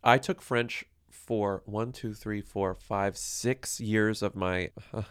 I took French for 6 years of my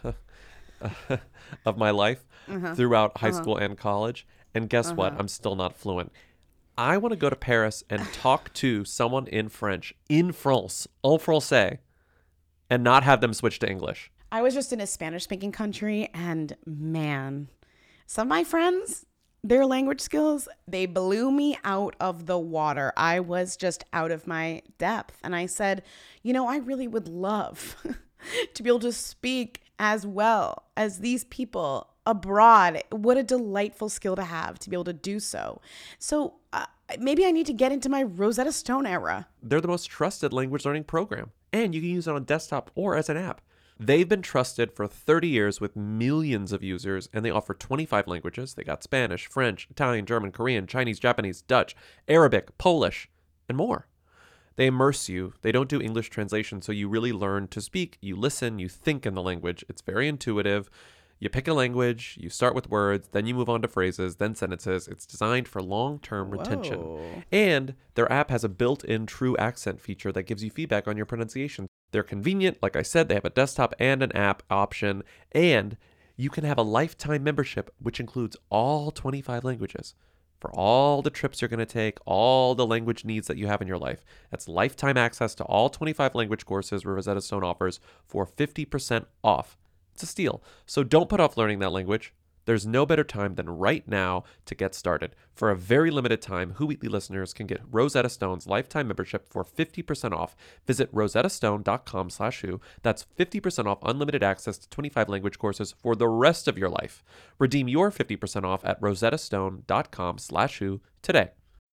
of my life throughout high school and college. And guess what? I'm still not fluent. I want to go to Paris and talk to someone in French, in France, en français, and not have them switch to English. I was just in a Spanish-speaking country, and man, some of my friends, their language skills, they blew me out of the water. I was just out of my depth. And I said, I really would love to be able to speak as well as these people abroad. What a delightful skill to have, to be able to do so. So maybe I need to get into my Rosetta Stone era. They're the most trusted language learning program, and you can use it on desktop or as an app. They've been trusted for 30 years with millions of users, and they offer 25 languages. They got Spanish, French, Italian, German, Korean, Chinese, Japanese, Dutch, Arabic, Polish, and more. They immerse you. They don't do English translation, so you really learn to speak. You listen, you think in the language. It's very intuitive. You pick a language, you start with words, then you move on to phrases, then sentences. It's designed for long-term retention. And their app has a built-in true accent feature that gives you feedback on your pronunciation. They're convenient. Like I said, they have a desktop and an app option. And you can have a lifetime membership, which includes all 25 languages. For all the trips you're going to take, all the language needs that you have in your life. That's lifetime access to all 25 language courses Rosetta Stone offers for 50% off. It's a steal. So don't put off learning that language. There's no better time than right now to get started. For a very limited time, Who Weekly listeners can get Rosetta Stone's lifetime membership for 50% off. Visit rosettastone.com/who. That's 50% off unlimited access to 25 language courses for the rest of your life. Redeem your 50% off at rosettastone.com/who today.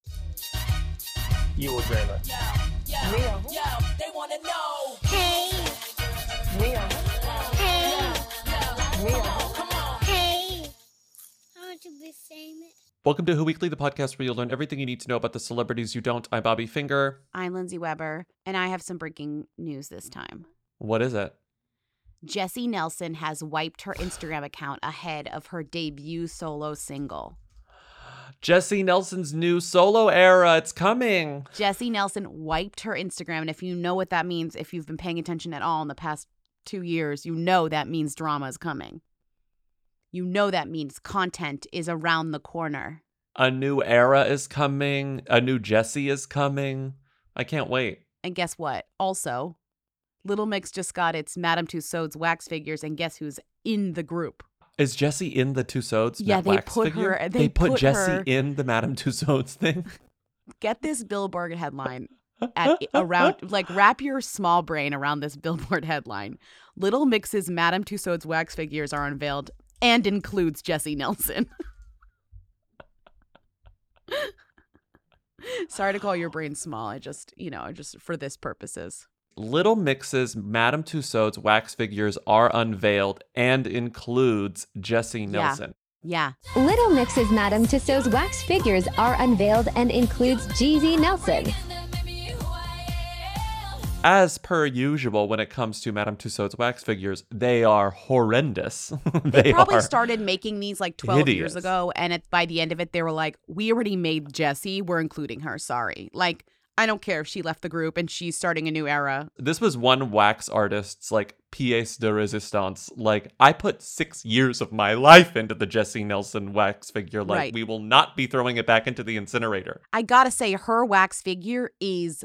You will dream it. Real. They want to know. Hey, Real. real. Come on. Hey, I want to be famous. Welcome to Who Weekly, the podcast where you'll learn everything you need to know about the celebrities you don't. I'm Bobby Finger. I'm Lindsay Weber, and I have some breaking news this time. What is it? Jessie Nelson has wiped her Instagram account ahead of her debut solo single. Jessie Nelson's new solo era. It's coming. Jessie Nelson wiped her Instagram, and if you know what that means, if you've been paying attention at all in the past 2 years, you know that means drama is coming. You know that means content is around the corner. A new era is coming. A new Jessie is coming. I can't wait. And guess what? Also, Little Mix just got its Madame Tussauds wax figures, and guess who's in the group? Is Jessie in the Tussauds? Yeah, they wax put figure? her. They put Jessie her. in the Madame Tussauds thing. Get this Billboard headline around, like, wrap your small brain around this Billboard headline. Little Mix's Madame Tussauds wax figures are unveiled and includes Jessie Nelson. Sorry to call your brain small. I just for this purposes. Little Mix's Madame Tussauds wax figures are unveiled and includes Jessie Nelson. Yeah. Little Mix's Madame Tussauds wax figures are unveiled and includes Jessie Nelson. As per usual, when it comes to Madame Tussauds wax figures, they are horrendous. They probably are started making these like 12 hideous. years ago, and by the end of it, they were like, we already made Jessie. We're including her. Sorry. Like, I don't care if she left the group and she's starting a new era. This was one wax artist's like pièce de résistance. Like, I put 6 years of my life into the Jessie Nelson wax figure. Like, Right. We will not be throwing it back into the incinerator. I gotta say, her wax figure is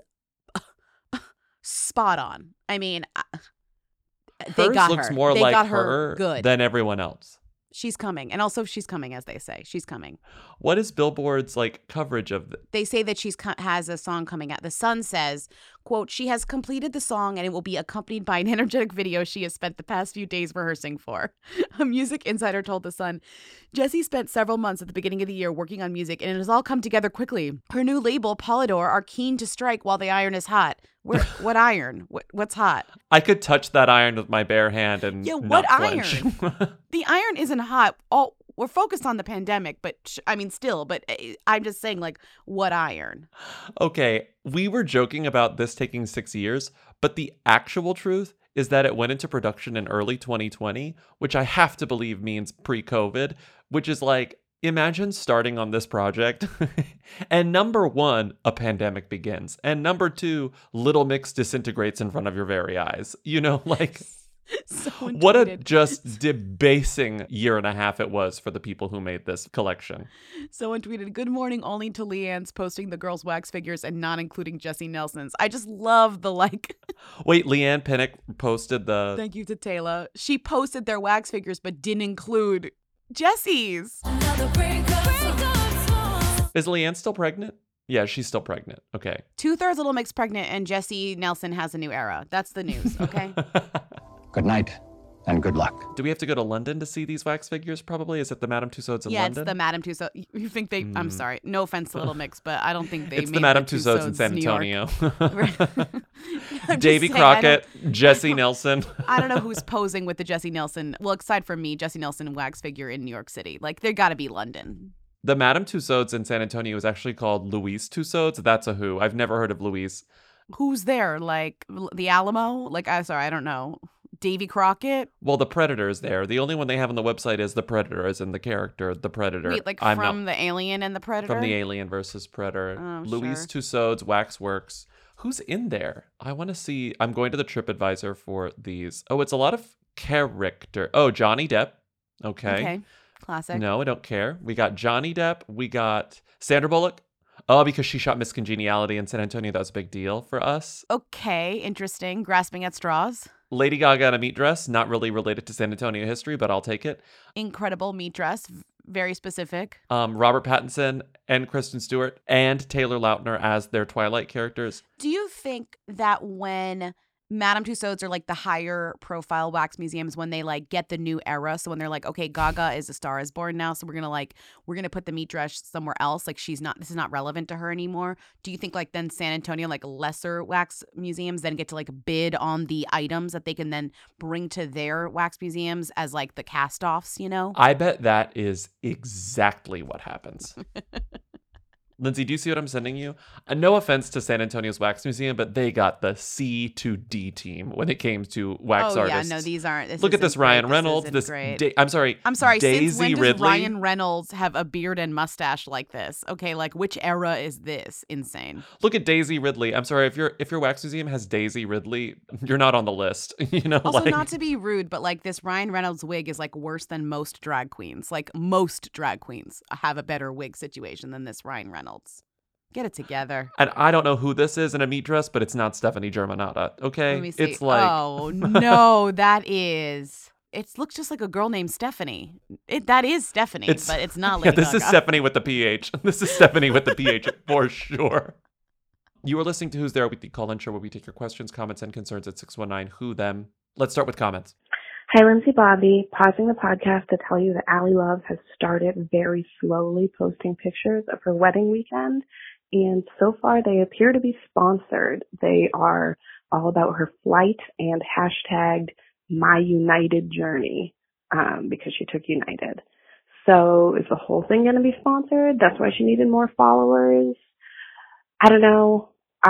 spot on. I mean, they Hers got looks her. more They like got her good. than everyone else. She's coming. And also, she's coming, as they say. She's coming. What is Billboard's like coverage of this? They say that she's has a song coming out. The Sun says, quote, she has completed the song and it will be accompanied by an energetic video she has spent the past few days rehearsing for. A music insider told The Sun, Jessie spent several months at the beginning of the year working on music and it has all come together quickly. Her new label, Polydor, are keen to strike while the iron is hot. What iron? What's hot? I could touch that iron with my bare hand and Yeah, not what flinch. iron? The iron isn't hot. We're focused on the pandemic, but I'm just saying, like, what iron? Okay, we were joking about this taking 6 years, but the actual truth is that it went into production in early 2020, which I have to believe means pre-COVID, which is like, Imagine starting on this project and number one, a pandemic begins. And number two, Little Mix disintegrates in front of your very eyes. You know, like Someone what a tweeted- just debasing year and a half it was for the people who made this collection. Someone tweeted, "Good morning only to Leanne's posting the girls' wax figures and not including Jessie Nelson's." I just love the like. Wait, Leanne Pinnock posted the... Thank you to Taylor. She posted their wax figures but didn't include Jessie's. Is Leanne still pregnant? Yeah, she's still pregnant. Okay. 2/3 Little Mix pregnant and Jessie Nelson has a new era. That's the news, okay? Good night and good luck. Do we have to go to London to see these wax figures probably? Is it the Madame Tussauds in Yeah, London? it's the Madame Tussauds. You think they, I'm sorry, no offense to Little Mix, but I don't think they It's made the Madame Tussauds in San New York. Antonio. I'm just Davy saying, I don't- Crockett, Jessie Nelson. I don't know who's posing with the Jessie Nelson. Well, aside from me, Jessie Nelson wax figure in New York City. Like, they got to be London. The Madame Tussauds in San Antonio is actually called Louise Tussauds. That's a who. I've never heard of Louise. Who's there? Like, the Alamo? Like, I'm sorry, I don't know. Davy Crockett? Well, the Predator is there. The only one they have on the website is the Predator, as in the character, the Predator. Wait, like I'm from not- the Alien and the Predator? from the Alien versus Predator. Oh, Louise sure. Tussauds, Waxworks. Who's in there? I want to see. I'm going to the TripAdvisor for these. Oh, it's a lot of character. Oh, Johnny Depp. Okay. Classic. No, I don't care. We got Johnny Depp. We got Sandra Bullock. Oh, because she shot Miss Congeniality in San Antonio. That was a big deal for us. Okay, interesting. Grasping at straws. Lady Gaga in a meat dress. Not really related to San Antonio history, but I'll take it. Incredible meat dress. Very specific. Robert Pattinson and Kristen Stewart and Taylor Lautner as their Twilight characters. Do you think that when Madame Tussauds are like the higher profile wax museums, when they like get the new era, so when they're like, okay, Gaga is a Star is Born now, so we're gonna put the meat dress somewhere else, like this is not relevant to her anymore. Do you think like then San Antonio, like lesser wax museums, then get to like bid on the items that they can then bring to their wax museums as like the cast-offs, you know? I bet that is exactly what happens. Lindsay, do you see what I'm sending you? No offense to San Antonio's Wax Museum, but they got the C to D team when it came to wax oh artists. yeah, no, these aren't. Look at this isn't Ryan great. Reynolds. This isn't This great. I'm sorry. I'm sorry. Daisy Since when does Ridley. Ryan Reynolds have a beard and mustache like this? Okay, like which era is this? Insane. Look at Daisy Ridley. I'm sorry if your wax museum has Daisy Ridley, you're not on the list. You know, Also, like not to be rude, but like this Ryan Reynolds wig is like worse than most drag queens. Like most drag queens have a better wig situation than this Ryan Reynolds. Get it together. and I don't know who this is in a meat dress, but it's not Stephanie Germanotta. Okay, Let me see. it's like Oh no, that is. It looks just like a girl named Stephanie. That is Stephanie, but it's not Yeah, Lady this is Gaga. Stephanie with the PH. This is Stephanie with the PH for sure. You are listening to Who's There, a weekly call-in show where we take your questions, comments, and concerns at 619-WHO, them. Let's start with comments. Hi, Lindsay Bobby. Pausing the podcast to tell you that Allie Love has started very slowly posting pictures of her wedding weekend. And so far, they appear to be sponsored. They are all about her flight and hashtagged My United Journey because she took United. So is the whole thing going to be sponsored? That's why she needed more followers. I don't know.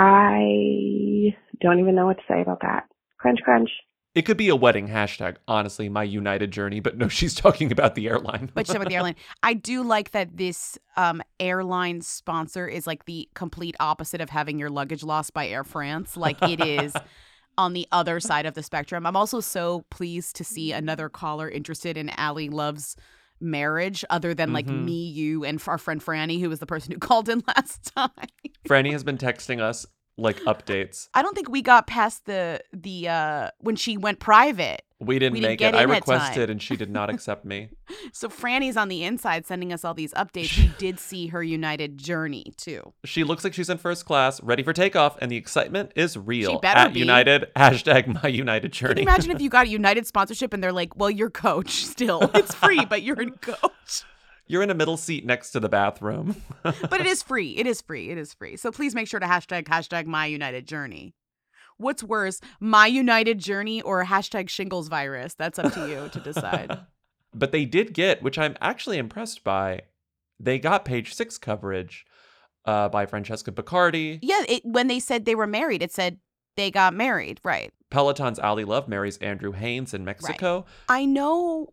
I don't even know what to say about that. Crunch, crunch. It could be a wedding hashtag, honestly, My United Journey, but no, she's talking about the airline. But she's talking about the airline. I do like that this airline sponsor is like the complete opposite of having your luggage lost by Air France. Like it is on the other side of the spectrum. I'm also so pleased to see another caller interested in Allie Love's marriage other than like me, you, and our friend Franny, who was the person who called in last time. Franny has been texting us like updates. I don't think we got past the when she went private. We didn't We didn't make get it. I in at requested time. and she did not accept me. So Franny's on the inside sending us all these updates. She did see her United journey too. She looks like she's in first class, ready for takeoff, and the excitement is real. She better At be. United, hashtag My United Can Journey. you imagine if you got a United sponsorship and they're like, well, you're coach still. It's free, but you're in coach. You're in a middle seat next to the bathroom. But it is free. It is free. It is free. So please make sure to hashtag My United Journey. What's worse, My United Journey or hashtag shingles virus? That's up to you to decide. But they did get, which I'm actually impressed by, they got Page 6 coverage by Francesca Picardi. Yeah, when they said they were married, it said they got married. Right. Peloton's Allie Love marries Andrew Haynes in Mexico. I know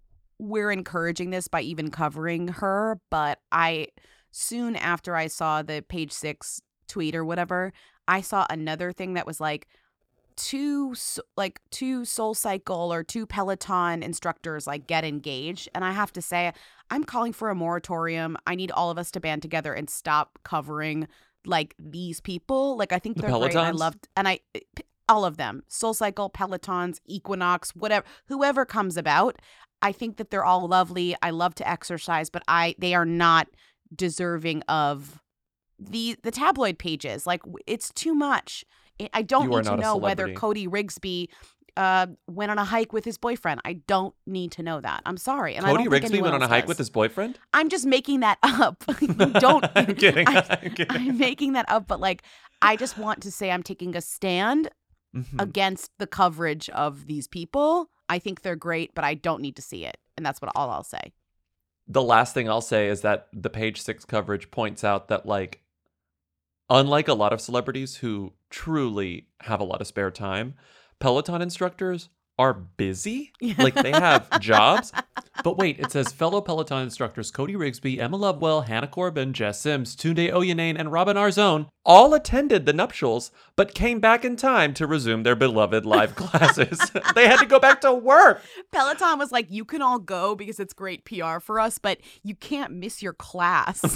we're encouraging this by even covering her, but soon after I saw the Page Six tweet or whatever, I saw another thing that was like two Soul Cycle or two Peloton instructors like get engaged, and I have to say I'm calling for a moratorium. I need all of us to band together and stop covering like these people. Like I think they're great. And I loved all of them. Soul Cycle, Pelotons, Equinox, whatever, whoever comes about. I think that they're all lovely. I love to exercise, but they are not deserving of the tabloid pages. Like it's too much. I don't need to know whether Cody Rigsby went on a hike with his boyfriend. I don't need to know that. I'm sorry. And Cody Rigsby went on a hike with his boyfriend? I'm just making that up. Don't. I'm kidding. I'm making that up, but like I just want to say I'm taking a stand against the coverage of these people. I think they're great, but I don't need to see it. And that's all I'll say. The last thing I'll say is that the Page Six coverage points out that, like, unlike a lot of celebrities who truly have a lot of spare time, Peloton instructors are busy. Like, they have jobs. But wait, it says fellow Peloton instructors Cody Rigsby, Emma Lovewell, Hannah Corbin, Jess Sims, Tunde Oyeneyin, and Robin Arzón all attended the nuptials, but came back in time to resume their beloved live classes. They had to go back to work. Peloton was like, you can all go because it's great PR for us, but you can't miss your class.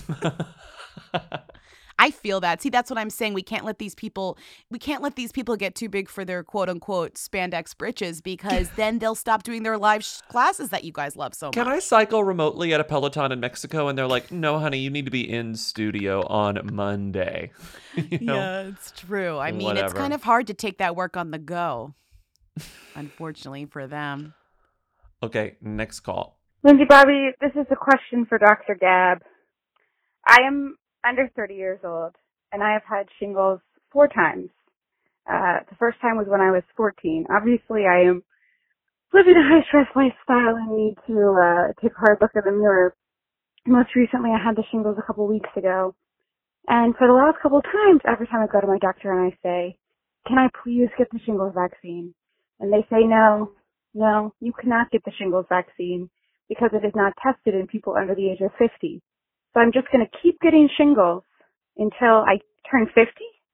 I feel that. See, that's what I'm saying. We can't let these people get too big for their quote unquote spandex britches, because then they'll stop doing their live classes that you guys love so much. Can I cycle remotely at a Peloton in Mexico? And they're like, no, honey, you need to be in studio on Monday. Yeah, it's true. I mean, It's kind of hard to take that work on the go, unfortunately for them. Okay, next call. Lindsay Bobby, this is a question for Dr. Gab. I am under 30 years old, and I have had shingles 4 times. The first time was when I was 14. Obviously, I am living a high-stress lifestyle and need to take a hard look in the mirror. Most recently, I had the shingles a couple weeks ago. And for the last couple of times, every time I go to my doctor and I say, can I please get the shingles vaccine? And they say, no, you cannot get the shingles vaccine because it is not tested in people under the age of 50. So I'm just going to keep getting shingles until I turn 50?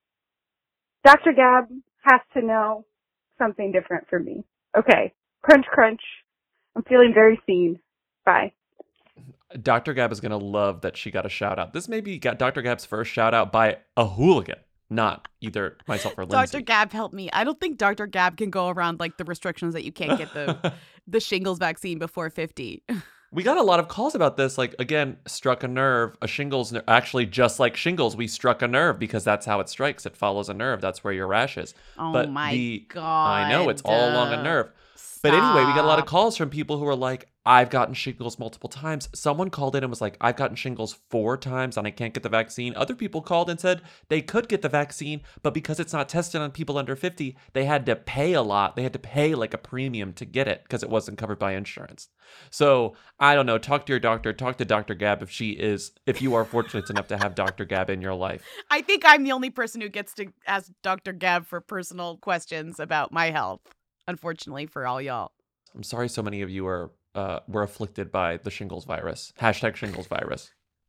Dr. Gab has to know something different for me. Okay. Crunch, crunch. I'm feeling very seen. Bye. Dr. Gab is going to love that she got a shout out. This may be Dr. Gab's first shout out by a hooligan, not either myself or Lindsay. Dr. Gab helped me. I don't think Dr. Gab can go around like the restrictions that you can't get the shingles vaccine before 50. We got a lot of calls about this. Like, again, struck a nerve, a shingles nerve. Actually, just like shingles, we struck a nerve because that's how it strikes. It follows a nerve. That's where your rash is. Oh, my God. I know, it's all along a nerve. But anyway, we got a lot of calls from people who are like, I've gotten shingles multiple times. Someone called in and was like, I've gotten shingles 4 times and I can't get the vaccine. Other people called and said they could get the vaccine, but because it's not tested on people under 50, they had to pay a lot. They had to pay like a premium to get it because it wasn't covered by insurance. So I don't know. Talk to your doctor. Talk to Dr. Gab if you are fortunate enough to have Dr. Gab in your life. I think I'm the only person who gets to ask Dr. Gab for personal questions about my health. Unfortunately for all y'all. I'm sorry so many of you were afflicted by the shingles virus. # shingles virus.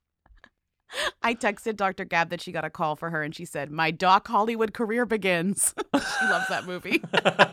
I texted Dr. Gab that she got a call for her and she said, my Doc Hollywood career begins. She loves that movie.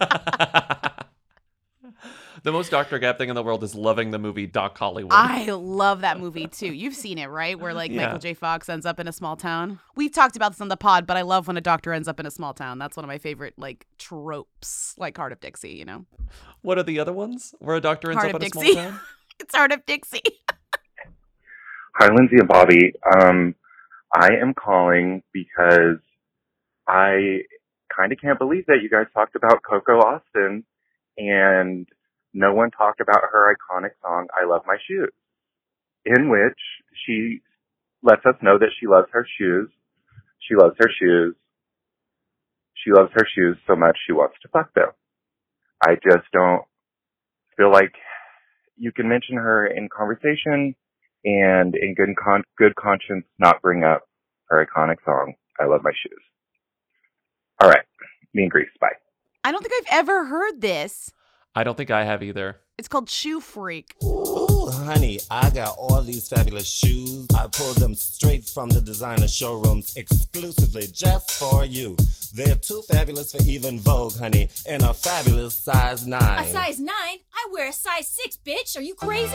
The most Dr. Gab thing in the world is loving the movie Doc Hollywood. I love that movie too. You've seen it, right? Where Michael J. Fox ends up in a small town. We've talked about this on the pod, but I love when a doctor ends up in a small town. That's one of my favorite tropes, like Heart of Dixie, you know? What are the other ones where a doctor ends up in a small town? It's Heart of Dixie. Hi, Lindsay and Bobby. I am calling because I kind of can't believe that you guys talked about Coco Austin and no one talked about her iconic song, I Love My Shoes, in which she lets us know that she loves her shoes. She loves her shoes. She loves her shoes so much she wants to fuck them. I just don't feel like you can mention her in conversation and in good conscience not bring up her iconic song, I Love My Shoes. All right. Me and Grease. Bye. I don't think I've ever heard this. I don't think I have either. It's called Shoe Freak. honey, I got all these fabulous shoes. I pulled them straight from the designer showrooms exclusively just for you. They're too fabulous for even Vogue, honey, and a fabulous size 9. A size 9? I wear a size 6, bitch. Are you crazy?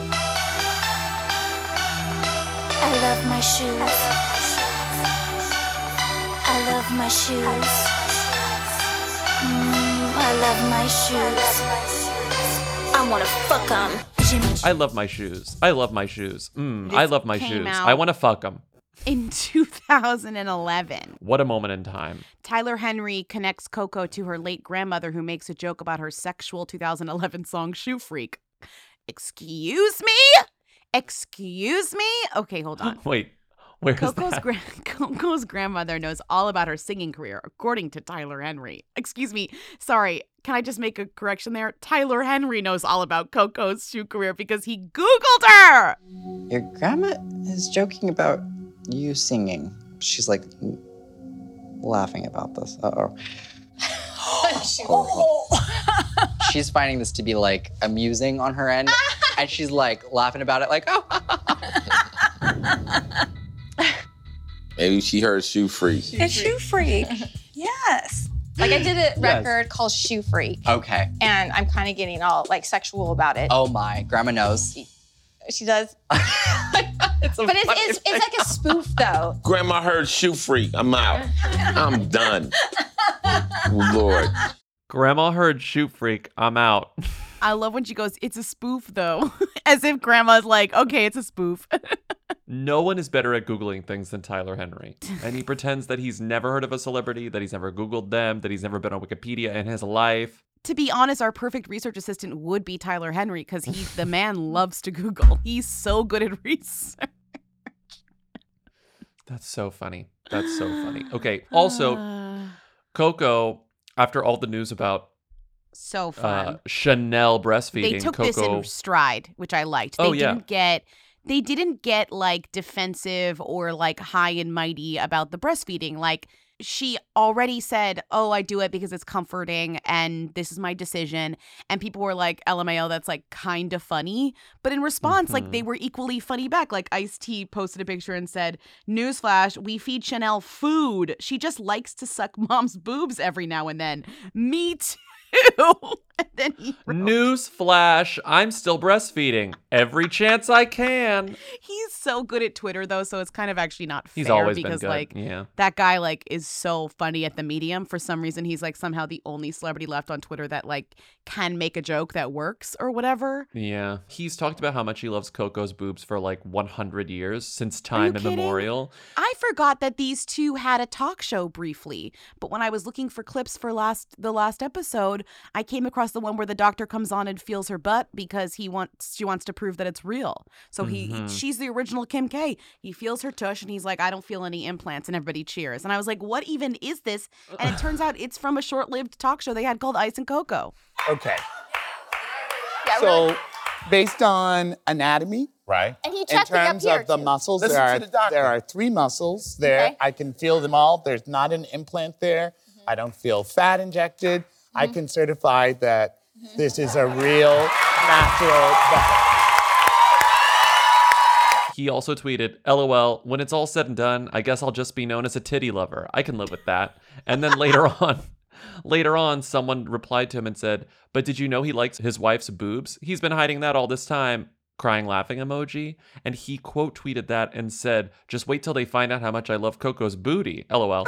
I love my shoes. I love my shoes. I love my shoes. I want to fuck them. I love my shoes. I love my shoes. I love my came shoes. out- I want to fuck them. In 2011, What a moment in time. Tyler Henry connects Coco to her late grandmother, who makes a joke about her sexual 2011 song Shoe Freak. Excuse me? Excuse me? Okay, hold on. Wait, where's Coco's, that? Coco's grandmother knows all about her singing career, according to Tyler Henry. Excuse me. Sorry, can I just make a correction there? Tyler Henry knows all about Coco's shoe career because he Googled her. Your grandma is joking about you singing. She's like laughing about this. Uh-oh. She's finding this to be like amusing on her end. And she's like laughing about it like, oh. Maybe she heard Shoe Freak. It's Shoe Freak. Yes. Like I did a record called Shoe Freak. Okay. And I'm kind of getting all like sexual about it. Oh my, grandma knows. She does. But it's like a spoof though. Grandma heard Shoe Freak. I'm out. I'm done. Lord. Grandma heard Shoe Freak. I'm out. I love when she goes, it's a spoof though. As if grandma's like, okay, it's a spoof. No one is better at Googling things than Tyler Henry. And he pretends that he's never heard of a celebrity, that he's never Googled them, that he's never been on Wikipedia in his life. To be honest, our perfect research assistant would be Tyler Henry because the man loves to Google. He's so good at research. That's so funny. That's so funny. Okay, also, Coco, after all the news about so fun. Chanel breastfeeding, They took Coco, this in stride, which I liked. They didn't get like defensive or like high and mighty about the breastfeeding. Like she already said, oh, I do it because it's comforting and this is my decision. And people were like, LMAO, that's like kind of funny. But in response, like they were equally funny back. Like Ice-T posted a picture and said, newsflash, we feed Chanel food. She just likes to suck mom's boobs every now and then. Me too. And then he wrote, Newsflash, I'm still breastfeeding every chance I can. He's so good at Twitter though, so it's kind of actually not fair. He's always because been good. like Yeah. that guy like is so funny at the medium. For some reason he's like somehow the only celebrity left on Twitter that like can make a joke that works or whatever. Yeah. He's talked about how much he loves Coco's boobs for like 100 years, since time immemorial. I forgot that these two had a talk show briefly, but when I was looking for clips for the last episode, I came across the one where the doctor comes on and feels her butt because she wants to prove that it's real. So she's the original Kim K. He feels her tush and he's like, I don't feel any implants, and everybody cheers. And I was like, what even is this? And it turns out it's from a short-lived talk show they had called Ice and Coco. Okay. So, based on anatomy, right? And he in checked me up terms here, of the too. muscles, Listen to the doctor. there are 3 muscles there. Okay. I can feel them all. There's not an implant there. I don't feel fat injected. I can certify that this is a real natural butt. He also tweeted, LOL, when it's all said and done, I guess I'll just be known as a titty lover. I can live with that. And then later on, someone replied to him and said, but did you know he likes his wife's boobs? He's been hiding that all this time. Crying laughing emoji. And he quote tweeted that and said, just wait till they find out how much I love Coco's booty. LOL.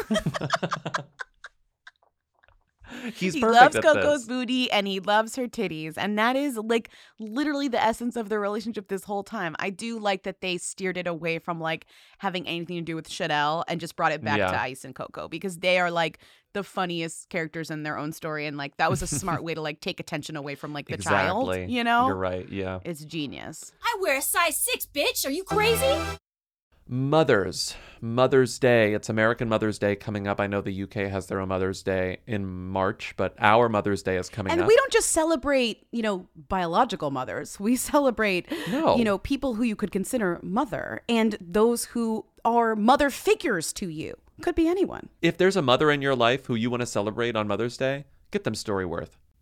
He loves Coco's booty and he loves her titties. And that is like literally the essence of their relationship this whole time. I do like that they steered it away from like having anything to do with Chanel and just brought it back to Ice and Coco, because they are like the funniest characters in their own story. And like that was a smart way to like take attention away from like the child, you know? You're right. Yeah. It's genius. I wear a size 6, bitch. Are you crazy? Mother's Day. It's American Mother's Day coming up. I know the UK has their own Mother's Day in March, but our Mother's Day is coming up. And we don't just celebrate, biological mothers. We celebrate, people who you could consider mother and those who are mother figures to you. Could be anyone. If there's a mother in your life who you want to celebrate on Mother's Day, get them Storyworth.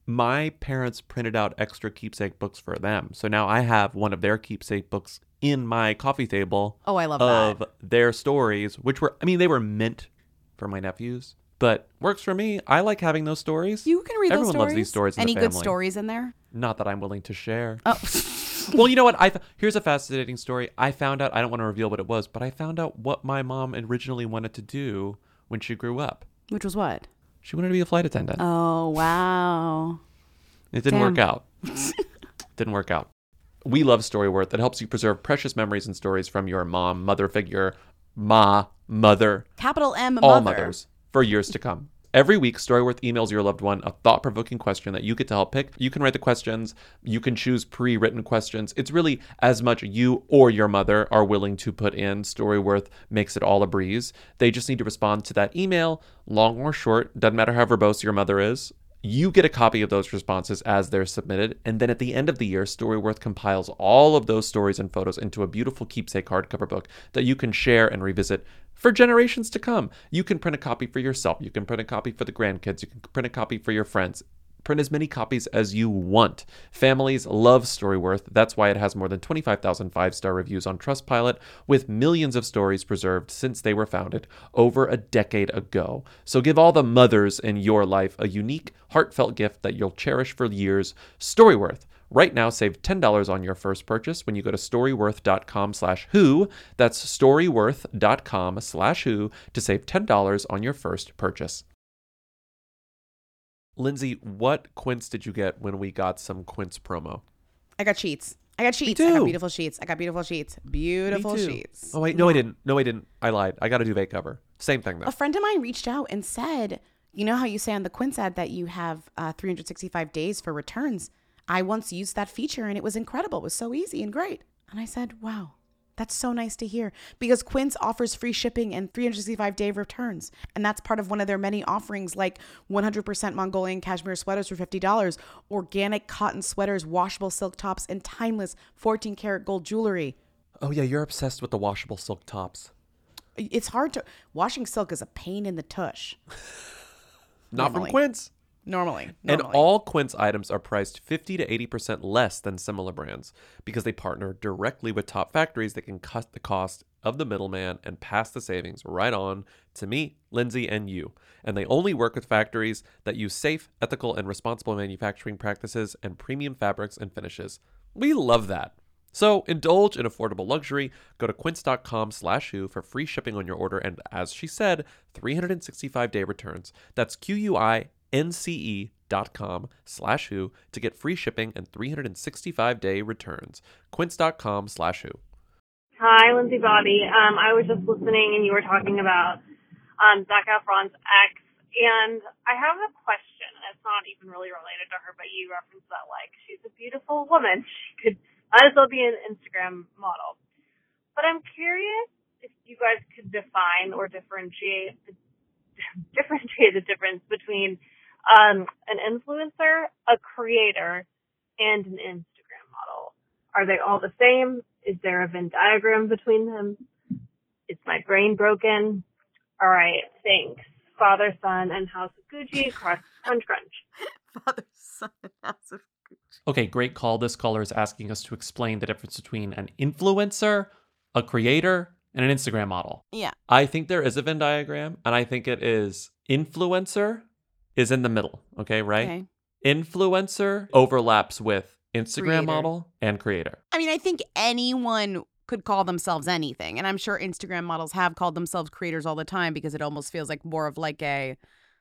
my parents printed out extra keepsake books for them. So now I have one of their keepsake books in my coffee table. Oh, I love of that. their stories, which were, I mean, they were meant for my nephews, but works for me. I like having those stories. You can read Everyone those stories. loves these stories in Any the good family. stories in there? Not that I'm willing to share. Oh. Well, you know what? Here's a fascinating story. I found out, I don't want to reveal what it was, but I found out what my mom originally wanted to do when she grew up. Which was what? She wanted to be a flight attendant. Oh, wow. It didn't work out. Didn't work out. We love Storyworth. It helps you preserve precious memories and stories from your mom, mother figure, mother. Capital M, all mother. mothers for years to come. Every week, Storyworth emails your loved one a thought-provoking question that you get to help pick. You can write the questions. You can choose pre-written questions. It's really as much you or your mother are willing to put in. Storyworth makes it all a breeze. They just need to respond to that email, long or short. Doesn't matter how verbose your mother is. You get a copy of those responses as they're submitted, and then at the end of the year, Storyworth compiles all of those stories and photos into a beautiful keepsake hardcover book that you can share and revisit for generations to come. You can print a copy for yourself. You can print a copy for the grandkids. You can print a copy for your friends. Print as many copies as you want. Families love Storyworth. That's why it has more than 25,000 five-star reviews on Trustpilot, with millions of stories preserved since they were founded over a decade ago. So give all the mothers in your life a unique, heartfelt gift that you'll cherish for years. Storyworth. Right now, save $10 on your first purchase when you go to storyworth.com/who. That's storyworth.com/who to save $10 on your first purchase. Lindsay, what Quince did you get when we got some Quince promo? I got sheets. I got beautiful sheets. Beautiful sheets. Oh, wait. No, I didn't. I lied. I got a duvet cover. Same thing, though. A friend of mine reached out and said, you know how you say on the Quince ad that you have 365 days for returns? I once used that feature and it was incredible. It was so easy and great. And I said, wow, that's so nice to hear, because Quince offers free shipping and 365-day returns. And that's part of one of their many offerings, like 100% Mongolian cashmere sweaters for $50, organic cotton sweaters, washable silk tops, and timeless 14-karat gold jewelry. Oh, yeah, you're obsessed with the washable silk tops. It's hard to... Washing silk is a pain in the tush. Not from Quince. Normally. And all Quince items are priced 50 to 80% less than similar brands because they partner directly with top factories that can cut the cost of the middleman and pass the savings right on to me, Lindsay, and you. And they only work with factories that use safe, ethical, and responsible manufacturing practices and premium fabrics and finishes. We love that. So indulge in affordable luxury. Go to quince.com/who for free shipping on your order. And as she said, 365-day returns. That's QUINCE.com/who to get free shipping and 365-day returns. Quince.com/who. Hi, Lindsay Bobby. I was just listening and you were talking about Zac Efron's ex, and I have a question. It's not even really related to her, but you referenced that, like, she's a beautiful woman. She could might as well be an Instagram model. But I'm curious if you guys could define or differentiate the difference between an influencer, a creator, and an Instagram model. Are they all the same? Is there a Venn diagram between them? Is my brain broken? All right, thanks. Father, Son, and House of Gucci, crunch, crunch, crunch. Father, Son, and House of Gucci. Okay, great call. This caller is asking us to explain the difference between an influencer, a creator, and an Instagram model. Yeah. I think there is a Venn diagram, and I think it is influencer is in the middle. Okay, right? Okay. Influencer overlaps with Instagram Creator. model and creator. I mean, I think anyone could call themselves anything. And I'm sure Instagram models have called themselves creators all the time, because it almost feels like more of like a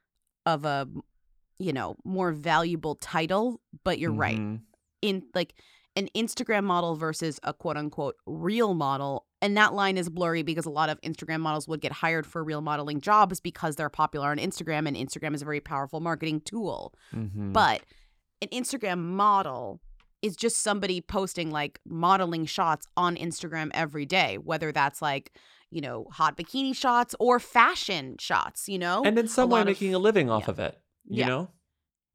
more valuable title. But you're right. In like an Instagram model versus a quote unquote real model. And that line is blurry because a lot of Instagram models would get hired for real modeling jobs because they're popular on Instagram, and Instagram is a very powerful marketing tool. But an Instagram model is just somebody posting like modeling shots on Instagram every day, whether that's like, hot bikini shots or fashion shots, And in some way making a living off of it, you know?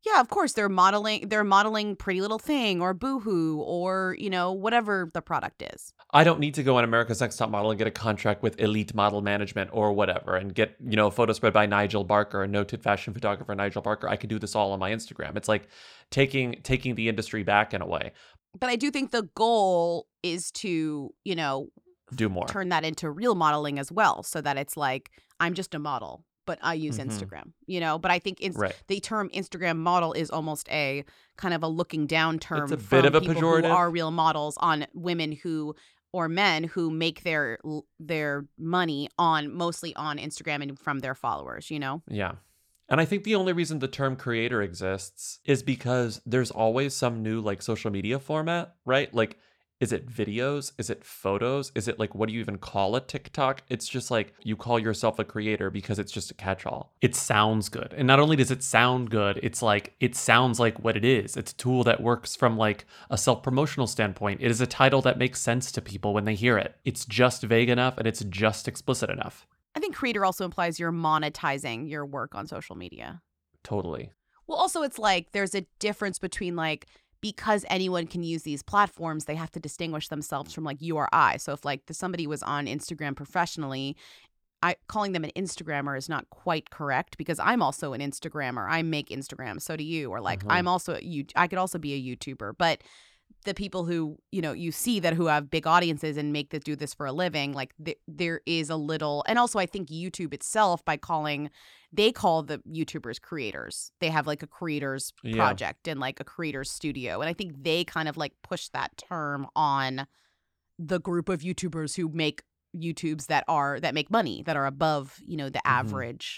Yeah, of course they're modeling Pretty Little Thing or Boohoo or, whatever the product is. I don't need to go on America's Next Top Model and get a contract with Elite Model Management or whatever and get, a photo spread by Nigel Barker, a noted fashion photographer, Nigel Barker. I could do this all on my Instagram. It's like taking the industry back in a way. But I do think the goal is to, do more. Turn that into real modeling as well, so that it's like, I'm just a model, but I use Instagram, But I think the term Instagram model is almost a kind of a looking down term. It's a bit of a people pejorative. Who are real models on women or men who make their money mostly on Instagram and from their followers, Yeah. And I think the only reason the term creator exists is because there's always some new like social media format, right? Like, is it videos? Is it photos? Is it like, what do you even call a TikTok? It's just like you call yourself a creator because it's just a catch-all. It sounds good. And not only does it sound good, it's like, it sounds like what it is. It's a tool that works from like a self-promotional standpoint. It is a title that makes sense to people when they hear it. It's just vague enough and it's just explicit enough. I think creator also implies you're monetizing your work on social media. Totally. Well, also it's like there's a difference between like, because anyone can use these platforms, they have to distinguish themselves from like you or I. So if like somebody was on Instagram professionally, calling them an Instagrammer is not quite correct because I'm also an Instagrammer. I make Instagram. So do you. Or like I'm also I could also be a YouTuber. But the people who, you see that who have big audiences and do this for a living, like there is a little, and also I think YouTube itself they call the YouTubers creators. They have like a creators project and like a creators studio. And I think they kind of like push that term on the group of YouTubers who make YouTubes that make money, that are above, the average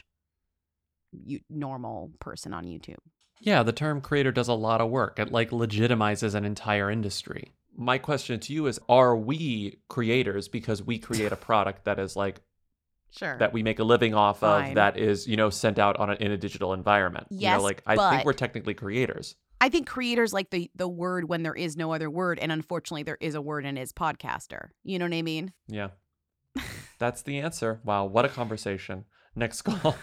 normal person on YouTube. Yeah, the term creator does a lot of work. It like legitimizes an entire industry. My question to you is, are we creators because we create a product that is like, sure, that we make a living off of, that is, sent out in a digital environment? Yes, I think we're technically creators. I think creators like the word when there is no other word. And unfortunately, there is a word and it's podcaster. You know what I mean? Yeah. That's the answer. Wow, what a conversation. Next call.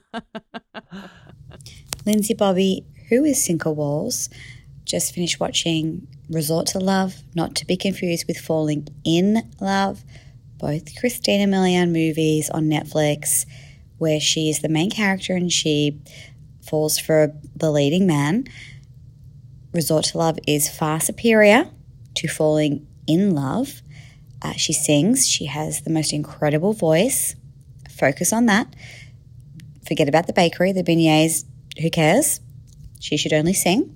Lindsay Bobby, who is Cinco Walls? Just finished watching Resort to Love, not to be confused with Falling in Love, both Christina Milian movies on Netflix where she is the main character and she falls for the leading man. Resort to Love is far superior to Falling in Love. She sings. She has the most incredible voice. Focus on that. Forget about the bakery, the beignets. Who cares? She should only sing.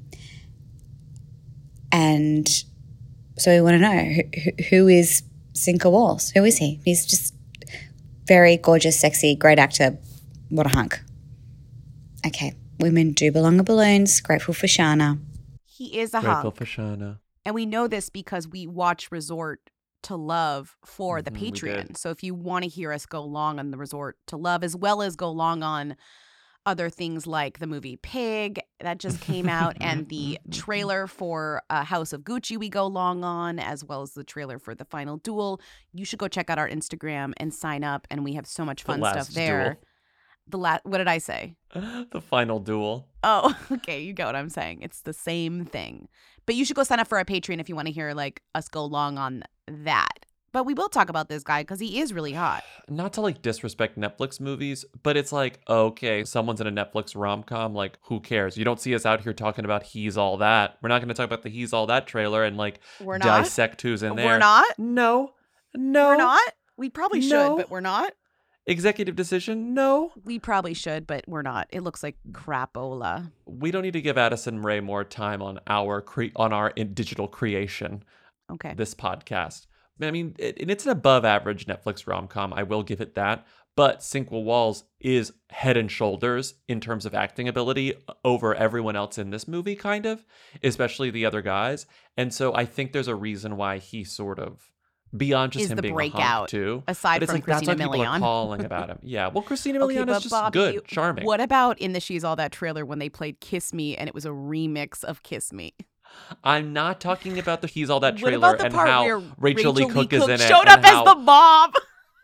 And so we want to know, who is Cinco Walls? Who is he? He's just very gorgeous, sexy, great actor. What a hunk. Okay, women do belong in balloons. Grateful for Shana. He is a Grateful hunk. for Shana. And we know this because we watch Resort to Love for the Patreon. So if you want to hear us go long on the Resort to Love, as well as go long on other things like the movie Pig that just came out and the trailer for House of Gucci we go long on, as well as the trailer for The Final Duel, you should go check out our Instagram and sign up. And we have so much fun stuff there. What did I say? The Final Duel. Oh, okay. You get what I'm saying. It's the same thing. But you should go sign up for our Patreon if you want to hear like us go long on that. But we will talk about this guy because he is really hot. Not to like disrespect Netflix movies, but it's like, okay, someone's in a Netflix rom-com, like who cares? You don't see us out here talking about He's All That. We're not going to talk about the He's All That trailer and like dissect who's in there. We're not? No. We're not? We probably should, but we're not. Executive decision? No. We probably should, but we're not. It looks like crapola. We don't need to give Addison Rae more time on our digital creation. Okay. This podcast. I mean, it's an above average Netflix rom-com. I will give it that. But Cinco Walls is head and shoulders in terms of acting ability over everyone else in this movie, kind of, especially the other guys. And so I think there's a reason why he sort of, beyond just him being breakout, a hunk too. Aside but from like, Christina that's why people are Milian. calling about him. Yeah, well, Christina Milian is just Bobby, good, charming. What about in the She's All That trailer when they played Kiss Me and it was a remix of Kiss Me? I'm not talking about the He's All That What trailer about the and part how where Rachel Lee Cook is in it. showed up as the mom?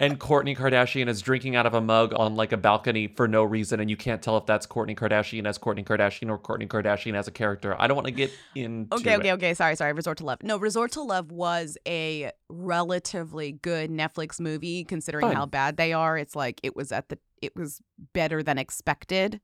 and Kourtney Kardashian is drinking out of a mug on like a balcony for no reason, and you can't tell if that's Kourtney Kardashian as Kourtney Kardashian or Kourtney Kardashian as a character. I don't want to get into Okay. Sorry. Resort to Love. No, Resort to Love was a relatively good Netflix movie considering Fun. how bad they are. It's like it was better than expected.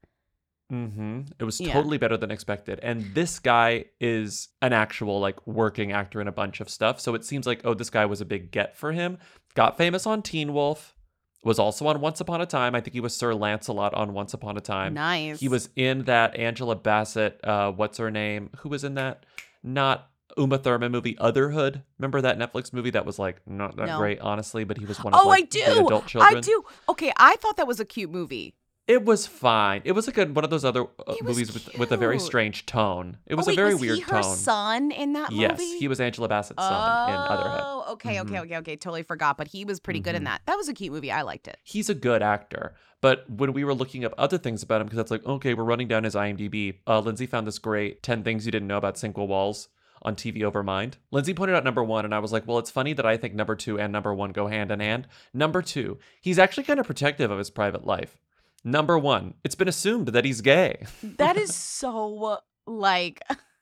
It was totally better than expected. And this guy is an actual like working actor in a bunch of stuff. So it seems like, oh, this guy was a big get for him. Got famous on Teen Wolf. Was also on Once Upon a Time. I think he was Sir Lancelot on Once Upon a Time. Nice. He was in that Angela Bassett, what's her name? Who was in that? Not Uma Thurman movie, Otherhood. Remember that Netflix movie that was like not that great, honestly, but he was one of like the adult children. I do. Okay, I thought that was a cute movie. It was fine. It was like one of those other movies with a very strange tone. It was a very weird tone. Was he her son in that movie? Yes, he was Angela Bassett's son in Otherhood. Oh, okay. Totally forgot. But he was pretty good in that. That was a cute movie. I liked it. He's a good actor. But when we were looking up other things about him, because that's like, okay, we're running down his IMDb, Lindsay found this great 10 Things You Didn't Know About Cinco Walls on TV Over Mind. Lindsay pointed out number 1, and I was like, well, it's funny that I think number 2 and number 1 go hand in hand. Number 2, he's actually kind of protective of his private life. Number 1, it's been assumed that he's gay. That is so like,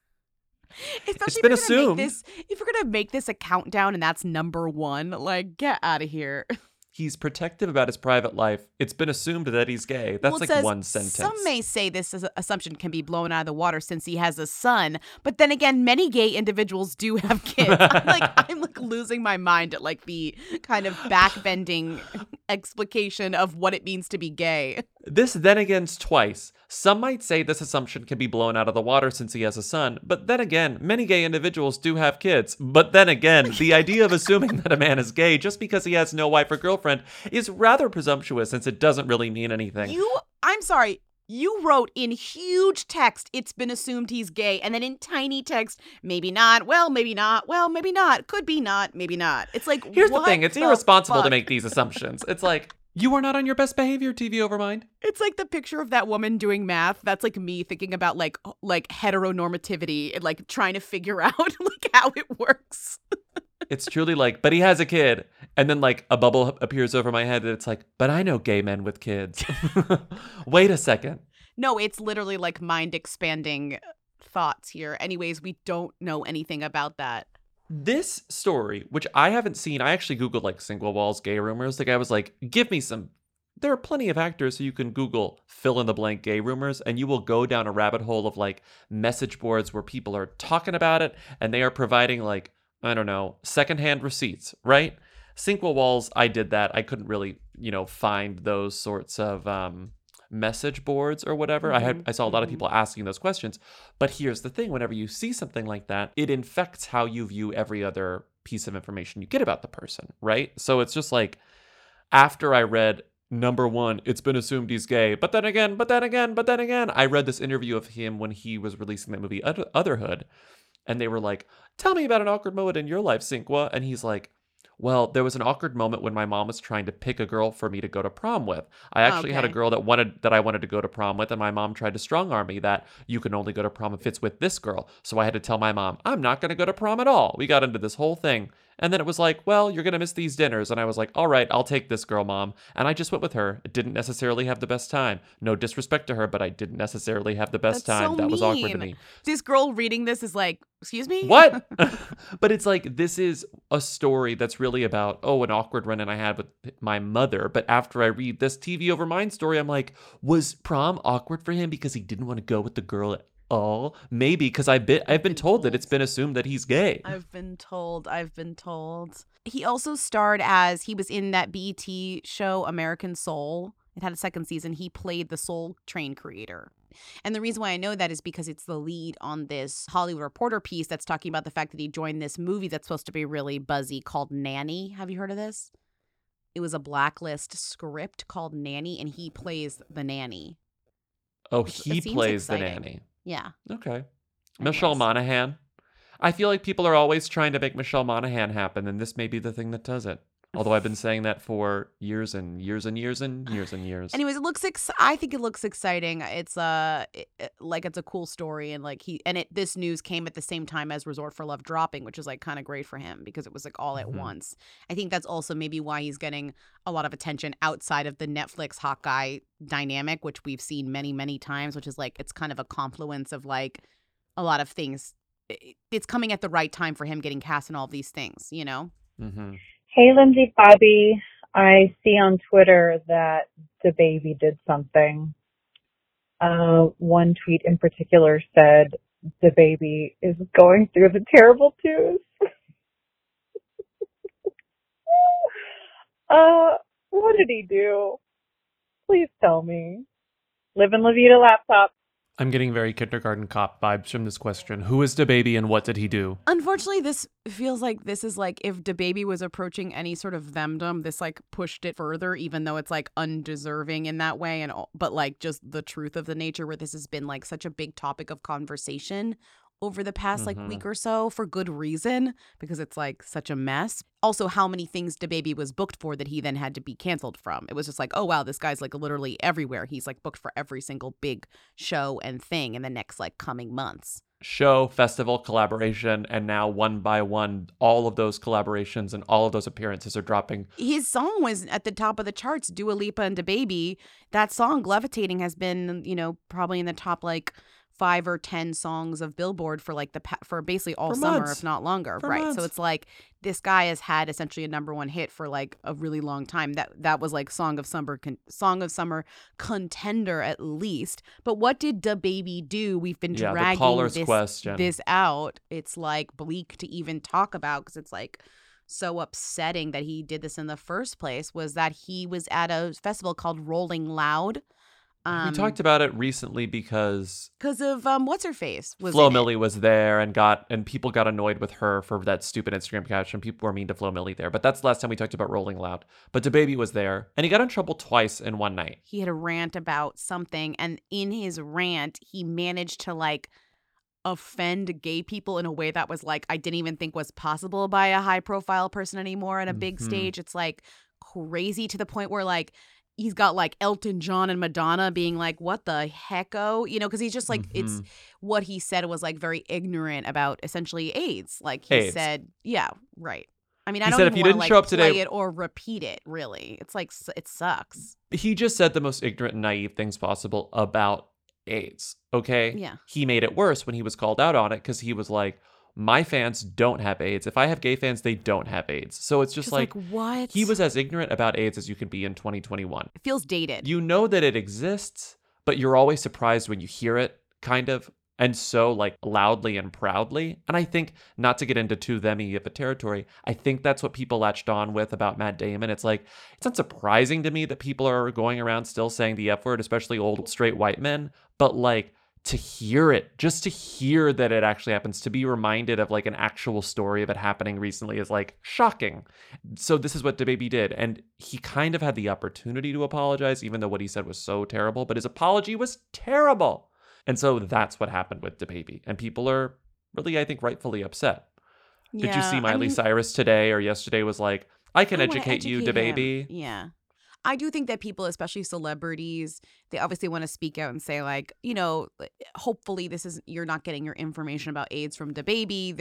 especially it's been assumed. If you're gonna make this a countdown and that's number 1, like, get out of here. He's protective about his private life. It's been assumed that he's gay. That's like one sentence. Some may say this assumption can be blown out of the water since he has a son. But then again, many gay individuals do have kids. I'm like losing my mind at like the kind of backbending explication of what it means to be gay. This then again's twice. Some might say this assumption can be blown out of the water since he has a son, but then again, many gay individuals do have kids. But then again, the idea of assuming that a man is gay just because he has no wife or girlfriend is rather presumptuous since it doesn't really mean anything. I'm sorry, you wrote in huge text, it's been assumed he's gay, and then in tiny text, maybe not, well, maybe not, well, maybe not, could be not, maybe not. It's like, here's the thing, it's irresponsible to fuck? make these assumptions. It's like, you are not on your best behavior, TV Over Mind. It's like the picture of that woman doing math. That's like me thinking about like heteronormativity and like trying to figure out like how it works. It's truly like, but he has a kid. And then like a bubble appears over my head and it's like, but I know gay men with kids. Wait a second. No, it's literally like mind expanding thoughts here. Anyways, we don't know anything about that. This story, which I haven't seen, I actually Googled like Cinco Walls gay rumors. Like I was like, give me some. There are plenty of actors who you can Google fill in the blank gay rumors, and you will go down a rabbit hole of like message boards where people are talking about it and they are providing like, I don't know, secondhand receipts, right? Cinco Walls, I did that. I couldn't really, find those sorts of message boards or whatever. I saw a lot of people asking those questions. But here's the thing, whenever you see something like that, it infects how you view every other piece of information you get about the person, right? So it's just like, after I read number 1, it's been assumed he's gay, but then again, I read this interview of him when he was releasing that movie Otherhood, and they were like, tell me about an awkward moment in your life, Cinqua. And he's like, well, there was an awkward moment when my mom was trying to pick a girl for me to go to prom with. I actually had a girl that I wanted to go to prom with, and my mom tried to strong arm me that you can only go to prom if it's with this girl. So I had to tell my mom, I'm not going to go to prom at all. We got into this whole thing. And then it was like, well, you're going to miss these dinners. And I was like, all right, I'll take this girl, Mom. And I just went with her. It didn't necessarily have the best time. No disrespect to her, but I didn't necessarily have the best time. So that was awkward to mean. me. This girl reading this is like, excuse me? What? But it's like, this is a story that's really about, an awkward run-in I had with my mother. But after I read this TV Over Mind story, I'm like, was prom awkward for him because he didn't want to go with the girl at all? Maybe, because I've been told that it's been assumed that he's gay. I've been told. He also starred he was in that BET show American Soul. It had a second season. He played the Soul Train creator. And the reason why I know that is because it's the lead on this Hollywood Reporter piece that's talking about the fact that he joined this movie that's supposed to be really buzzy called Nanny. Have you heard of this? It was a Blacklist script called Nanny, and he plays the nanny. Oh, he plays the nanny. Yeah. Okay. Michelle Monaghan. I feel like people are always trying to make Michelle Monaghan happen, and this may be the thing that does it. Although I've been saying that for years and years and years and years and years. Anyways, I think it looks exciting. It's it's a cool story, and like this news came at the same time as Resort for Love dropping, which is like kind of great for him because it was like all at once. I think that's also maybe why he's getting a lot of attention outside of the Netflix Hawkeye dynamic, which we've seen many, many times, which is like it's kind of a confluence of like a lot of things. It's coming at the right time for him getting cast in all of these things, you know? Mm-hmm. Hey, Lindsay, Bobby. I see on Twitter that DaBaby did something. One tweet in particular said DaBaby is going through the terrible twos. What did he do? Please tell me. Live in La Vida laptop. I'm getting very Kindergarten Cop vibes from this question. Who is DaBaby and what did he do? Unfortunately, this feels like this is like if DaBaby was approaching any sort of themdom, this like pushed it further, even though it's like undeserving in that way. But like just the truth of the nature where this has been like such a big topic of conversation over the past like week or so for good reason, because it's like such a mess. Also, how many things DaBaby was booked for that he then had to be canceled from. It was just like, oh, wow, this guy's like literally everywhere. He's like booked for every single big show and thing in the next like coming months. Show, festival, collaboration, and now one by one, all of those collaborations and all of those appearances are dropping. His song was at the top of the charts, Dua Lipa and DaBaby. That song, Levitating, has been, probably in the top like 5 or 10 songs of Billboard for like for basically all summer, months. if not longer. For right. months. So it's like this guy has had essentially a number one hit for like a really long time. That was like Song of Summer contender at least. But what did DaBaby do? We've been dragging this out. It's like bleak to even talk about because it's like so upsetting that he did this in the first place. Was that he was at a festival called Rolling Loud. We talked about it recently because of what's her face was Flo Milli was there and people got annoyed with her for that stupid Instagram caption. People were mean to Flo Milli there, but that's the last time we talked about Rolling Loud. But DaBaby was there, and he got in trouble twice in one night. He had a rant about something, and in his rant, he managed to like offend gay people in a way that was like I didn't even think was possible by a high-profile person anymore at a big stage. It's like crazy to the point where like he's got like Elton John and Madonna being like, what the hecko? Because he's just like, it's what he said was like very ignorant about essentially AIDS. Like he said, yeah, right. I mean, I don't even want to like play it or repeat it, really. It's like, it sucks. He just said the most ignorant and naive things possible about AIDS, okay? Yeah. He made it worse when he was called out on it because he was like, my fans don't have AIDS. If I have gay fans, they don't have AIDS. So it's just like what? He was as ignorant about AIDS as you can be in 2021. It feels dated. You know that it exists, but you're always surprised when you hear it, kind of, and so like loudly and proudly. And I think, not to get into too them-y of a territory, I think that's what people latched on with about Matt Damon. It's like, it's not surprising to me that people are going around still saying the F word, especially old straight white men, but like, to hear it, just to hear that it actually happens, to be reminded of like an actual story of it happening recently is like shocking. So this is what DaBaby did. And he kind of had the opportunity to apologize, even though what he said was so terrible, but his apology was terrible. And so that's what happened with DaBaby. And people are really, I think, rightfully upset. Yeah, Did you see Miley Cyrus today or yesterday was like, I can educate you, DaBaby? Yeah. I do think that people, especially celebrities, they obviously want to speak out and say like, hopefully you're not getting your information about AIDS from DaBaby.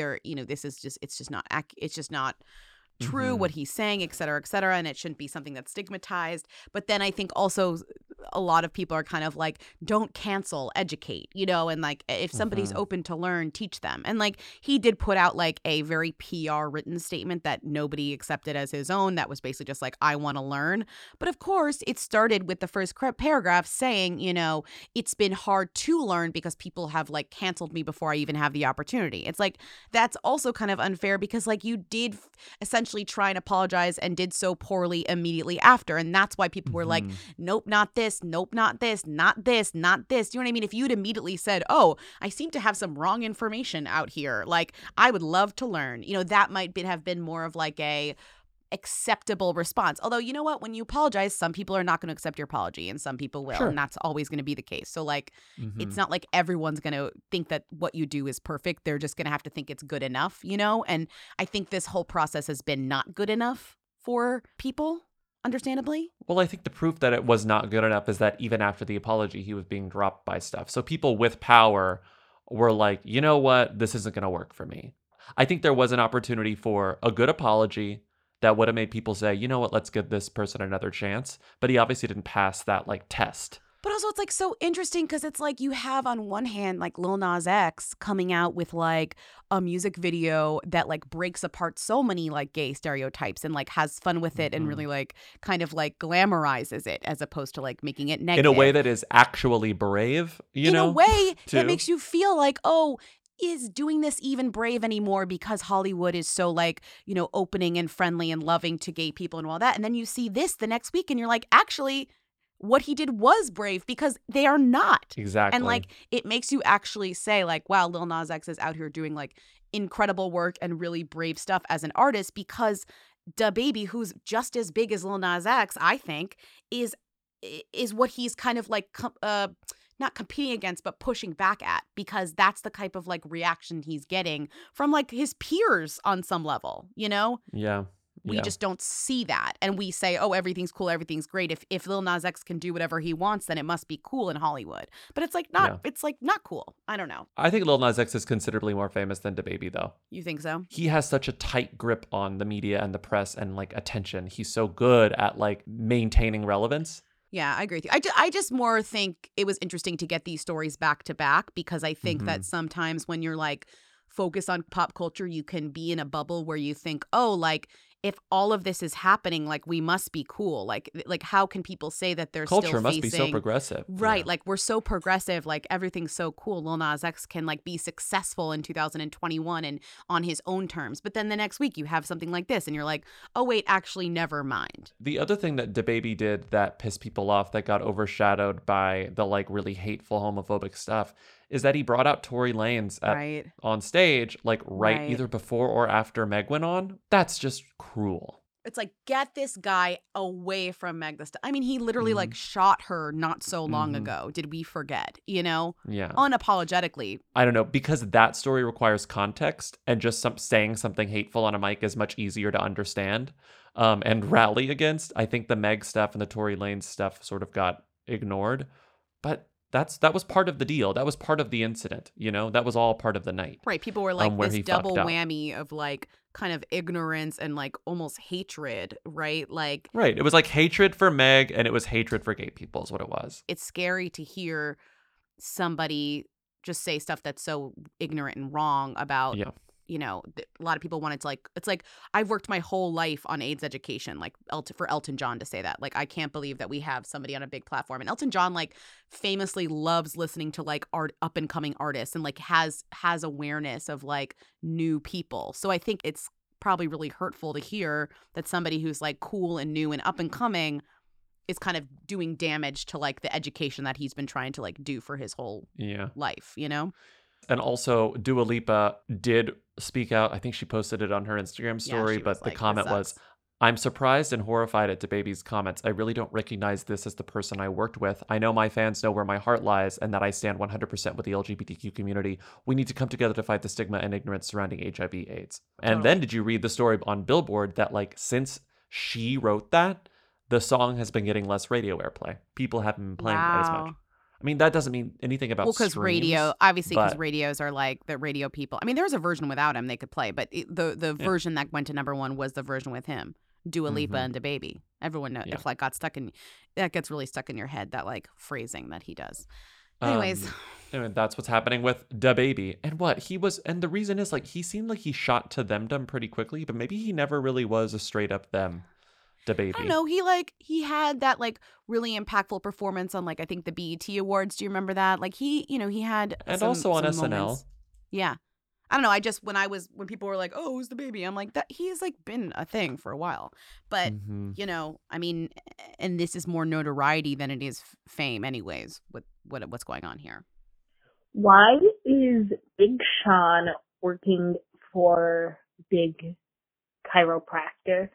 It's just not true what he's saying, et cetera, and it shouldn't be something that's stigmatized. But then I think also a lot of people are kind of like, don't cancel, educate, and like if somebody's open to learn, teach them. And like he did put out like a very PR written statement that nobody accepted as his own. That was basically just like, I want to learn. But of course, it started with the first paragraph saying, it's been hard to learn because people have like canceled me before I even have the opportunity. It's like, that's also kind of unfair because like you did essentially try and apologize and did so poorly immediately after. And that's why people were like, nope, not this, nope, not this, not this, not this. Do you know what I mean? If you'd immediately said, oh, I seem to have some wrong information out here, like I would love to learn, that might have been more of like a acceptable response. Although, you know what? When you apologize, some people are not going to accept your apology and some people will. Sure. And that's always going to be the case. So like, it's not like everyone's going to think that what you do is perfect. They're just going to have to think it's good enough, And I think this whole process has been not good enough for people, understandably. Well, I think the proof that it was not good enough is that even after the apology, he was being dropped by stuff. So people with power were like, you know what? This isn't going to work for me. I think there was an opportunity for a good apology that would have made people say, you know what? Let's give this person another chance. But he obviously didn't pass that like test. But also it's like so interesting because it's like you have on one hand like Lil Nas X coming out with like a music video that like breaks apart so many like gay stereotypes and like has fun with it and really like kind of like glamorizes it as opposed to like making it negative. In a way that is actually brave, you know? In a way too. that makes you feel like, oh, is doing this even brave anymore because Hollywood is so like, you know, opening and friendly and loving to gay people and all that. And then you see this the next week and you're like, actually, what he did was brave because they are not. Exactly. And like, it makes you actually say like, wow, Lil Nas X is out here doing like incredible work and really brave stuff as an artist because DaBaby, who's just as big as Lil Nas X, I think, is what he's kind of like, not competing against, but pushing back at because that's the type of like reaction he's getting from like his peers on some level, you know? Yeah. We just don't see that. And we say, oh, everything's cool, everything's great. If Lil Nas X can do whatever he wants, then it must be cool in Hollywood. But it's like not, it's like not cool. I don't know. I think Lil Nas X is considerably more famous than DaBaby, though. You think so? He has such a tight grip on the media and the press and like attention. He's so good at like maintaining relevance. Yeah, I agree with you. I just more think it was interesting to get these stories back to back because I think that sometimes when you're like focused on pop culture, you can be in a bubble where you think, oh, like if all of this is happening, like we must be cool. Like how can people say that they're Culture still must facing... be so progressive. Right. Yeah. Like we're so progressive. Like everything's so cool. Lil Nas X can like be successful in 2021 and on his own terms. But then the next week you have something like this and you're like, oh, wait, actually, never mind. The other thing that DaBaby did that pissed people off that got overshadowed by the like really hateful homophobic stuff is that he brought out Tory Lanez on stage, like right either before or after Meg went on. That's just cruel. It's like, get this guy away from Meg Thee Stallion. I mean, he literally like shot her not so long ago. Did we forget, you know? Yeah. Unapologetically. I don't know, because that story requires context and just saying something hateful on a mic is much easier to understand and rally against. I think the Meg stuff and the Tory Lanez stuff sort of got ignored, but that was part of the deal. That was part of the incident, you know? That was all part of the night. Right. People were like this double whammy of like kind of ignorance and like almost hatred, right? Like right. It was like hatred for Meg and it was hatred for gay people is what it was. It's scary to hear somebody just say stuff that's so ignorant and wrong about you know, a lot of people wanted to like, it's like, I've worked my whole life on AIDS education, like for Elton John to say that. Like, I can't believe that we have somebody on a big platform. And Elton John, like, famously loves listening to like up and coming artists and like has awareness of like new people. So I think it's probably really hurtful to hear that somebody who's like cool and new and up and coming is kind of doing damage to like the education that he's been trying to like do for his whole life, you know? And also, Dua Lipa did speak out. I think she posted it on her Instagram story, but the comment was, I'm surprised and horrified at DaBaby's comments. I really don't recognize this as the person I worked with. I know my fans know where my heart lies and that I stand 100% with the LGBTQ community. We need to come together to fight the stigma and ignorance surrounding HIV/AIDS. And then did you read the story on Billboard that like since she wrote that, the song has been getting less radio airplay. People haven't been playing it as much. I mean, that doesn't mean anything about because radio, obviously, because radios are like the radio people. I mean, there was a version without him they could play, but the version that went to #1 was the version with him, Dua Lipa and DaBaby. Everyone knows if like that gets really stuck in your head, that like phrasing that he does. Anyways. Anyway, that's what's happening with DaBaby. And the reason is like he seemed like he shot to themdom pretty quickly, but maybe he never really was a straight up them. DaBaby. I don't know. He had that like really impactful performance on like I think the BET Awards. Do you remember that? Like he had also on SNL. Moments. Yeah, I don't know. When people were like, "Oh, who's DaBaby?" I'm like, that he's like been a thing for a while. But you know, I mean, and this is more notoriety than it is fame, anyways. With what's going on here? Why is Big Sean working for Big Chiropractor?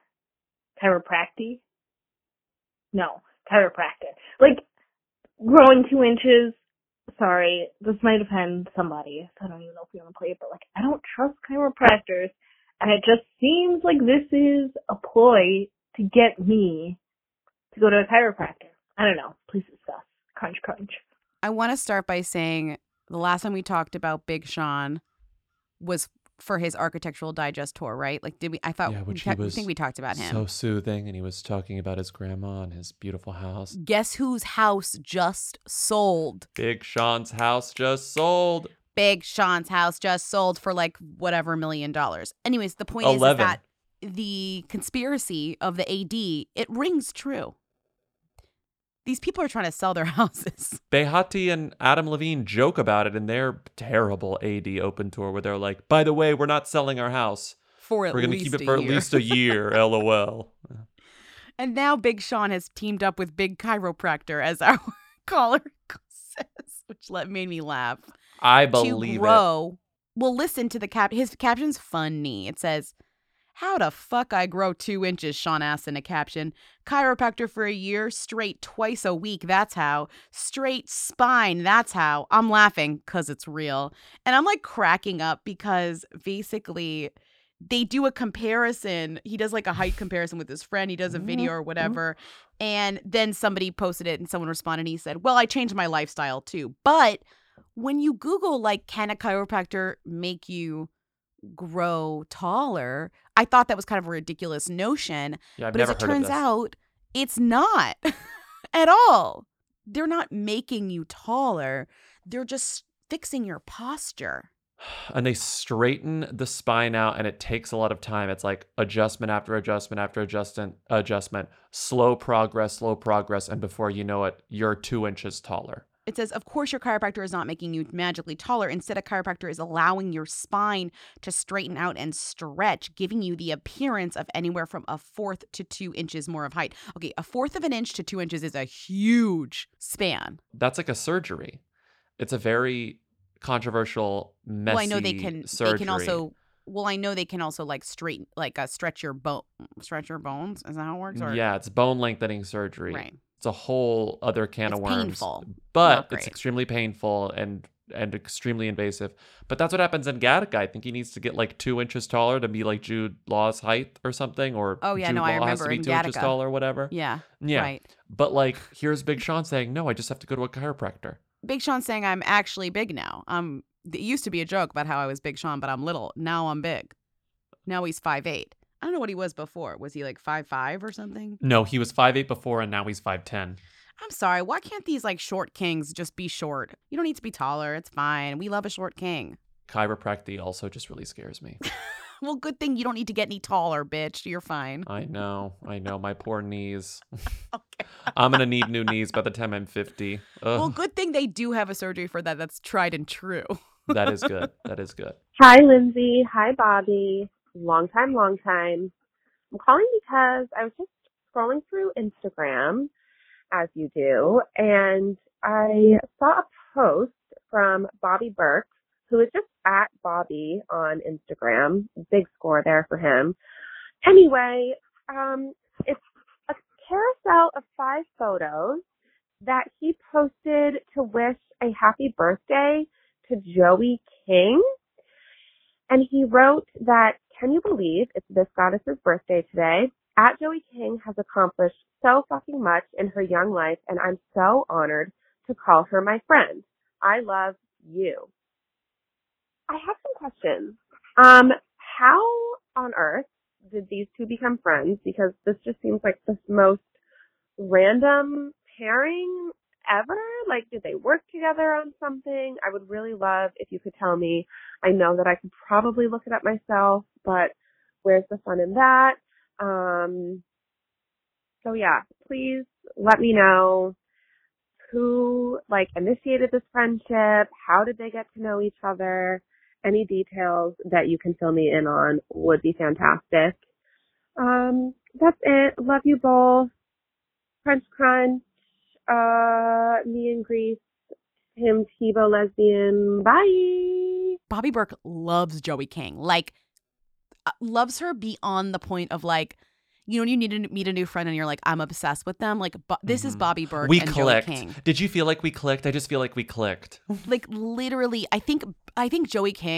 Chiropractor. Like, growing 2 inches, sorry, this might offend somebody, so I don't even know if you want to play it, but, like, I don't trust chiropractors, and it just seems like this is a ploy to get me to go to a chiropractor? I don't know. Please discuss. Crunch, crunch. I want to start by saying the last time we talked about Big Sean was for his Architectural Digest tour, right? Like, did we? I thought which I he was think we talked about him. So soothing, and he was talking about his grandma and his beautiful house. Guess whose house just sold? Big Sean's house just sold. Big Sean's house just sold for like whatever $1 million. Anyways, the point is 11. that the conspiracy of the AD, it rings true. These people are trying to sell their houses. Behati and Adam Levine joke about it in their terrible AD open tour where they're like, by the way, we're not selling our house. We're going to keep it for at least a year, LOL. And now Big Sean has teamed up with Big Chiropractor, as our caller says, which made me laugh. I believe to grow. Well, listen to his caption's funny. It says, how the fuck I grow 2 inches, Sean asked in a caption. Chiropractor for a year, straight twice a week, that's how. Straight spine, that's how. I'm laughing because it's real. And I'm like cracking up because basically they do a comparison. He does like a height comparison with his friend. He does a video or whatever. And then somebody posted it and someone responded and he said, well, I changed my lifestyle too. But when you Google like, can a chiropractor make you grow taller? I thought that was kind of a ridiculous notion. Yeah, I've but never as it heard of turns this. out, it's not at all. They're not making you taller. They're just fixing your posture. And they straighten the spine out, and it takes a lot of time. It's like adjustment after adjustment after adjustment, slow progress, and before you know it, you're 2 inches taller. It says, of course, your chiropractor is not making you magically taller. Instead, a chiropractor is allowing your spine to straighten out and stretch, giving you the appearance of anywhere from 1/4 to 2 inches more of height. Okay, 1/4 of an inch to 2 inches is a huge span. That's like a surgery. It's a very controversial, messy Well, I know they can. surgery. They can also. Well, I know they can also like straighten, like stretch your bones. Is that how it works? Or? Yeah, it's bone lengthening surgery. Right. It's a whole other can of worms. Painful, But not it's great. extremely painful and extremely invasive. But that's what happens in Gattaca. I think he needs to get like 2 inches taller to be like Jude Law's height or something. Or Oh, yeah, Jude no, Law I has remember to be in 2 inches Gattaca. tall or whatever. Yeah, Yeah. right. But like, here's Big Sean saying, no, I just have to go to a chiropractor. Big Sean saying I'm actually big now. It used to be a joke about how I was Big Sean, but I'm little. Now I'm big. Now he's 5'8". I don't know what he was before. Was he like 5'5" or something? No, he was 5'8" before and now he's 5'10". I'm sorry. Why can't these like short kings just be short? You don't need to be taller. It's fine. We love a short king. Chiropractic also just really scares me. Well, good thing you don't need to get any taller, bitch. You're fine. I know. My poor knees. I'm going to need new knees by the time I'm 50. Ugh. Well, good thing they do have a surgery for that. That's tried and true. That is good. That is good. Hi, Lindsay. Hi, Bobby. Long time. I'm calling because I was just scrolling through Instagram, as you do, and I saw a post from Bobby Burke, who is just at Bobby on Instagram. Big score there for him. Anyway, it's a carousel of 5 photos that he posted to wish a happy birthday to Joey King. And he wrote that, can you believe it's this goddess's birthday today? At Joey King has accomplished so fucking much in her young life, and I'm so honored to call her my friend. I love you. I have some questions. How on earth did these two become friends? Because this just seems like the most random pairing ever. Like, did they work together on something? I would really love if you could tell me. I know that I could probably look it up myself, but where's the fun in that? So yeah, please let me know who initiated this friendship. How did they get to know each other? Any details that you can fill me in on would be fantastic. That's it. Love you both. Crunch, crunch. Me and Grease. Him, TiVo, lesbian. Bye. Bobby Burke loves Joey King. Loves her beyond the point of when you need to meet a new friend and you're like, I'm obsessed with them. This is Bobby Burke We and clicked. Joey King. Did you feel like we clicked? I just feel like we clicked. Literally, I think Joey King,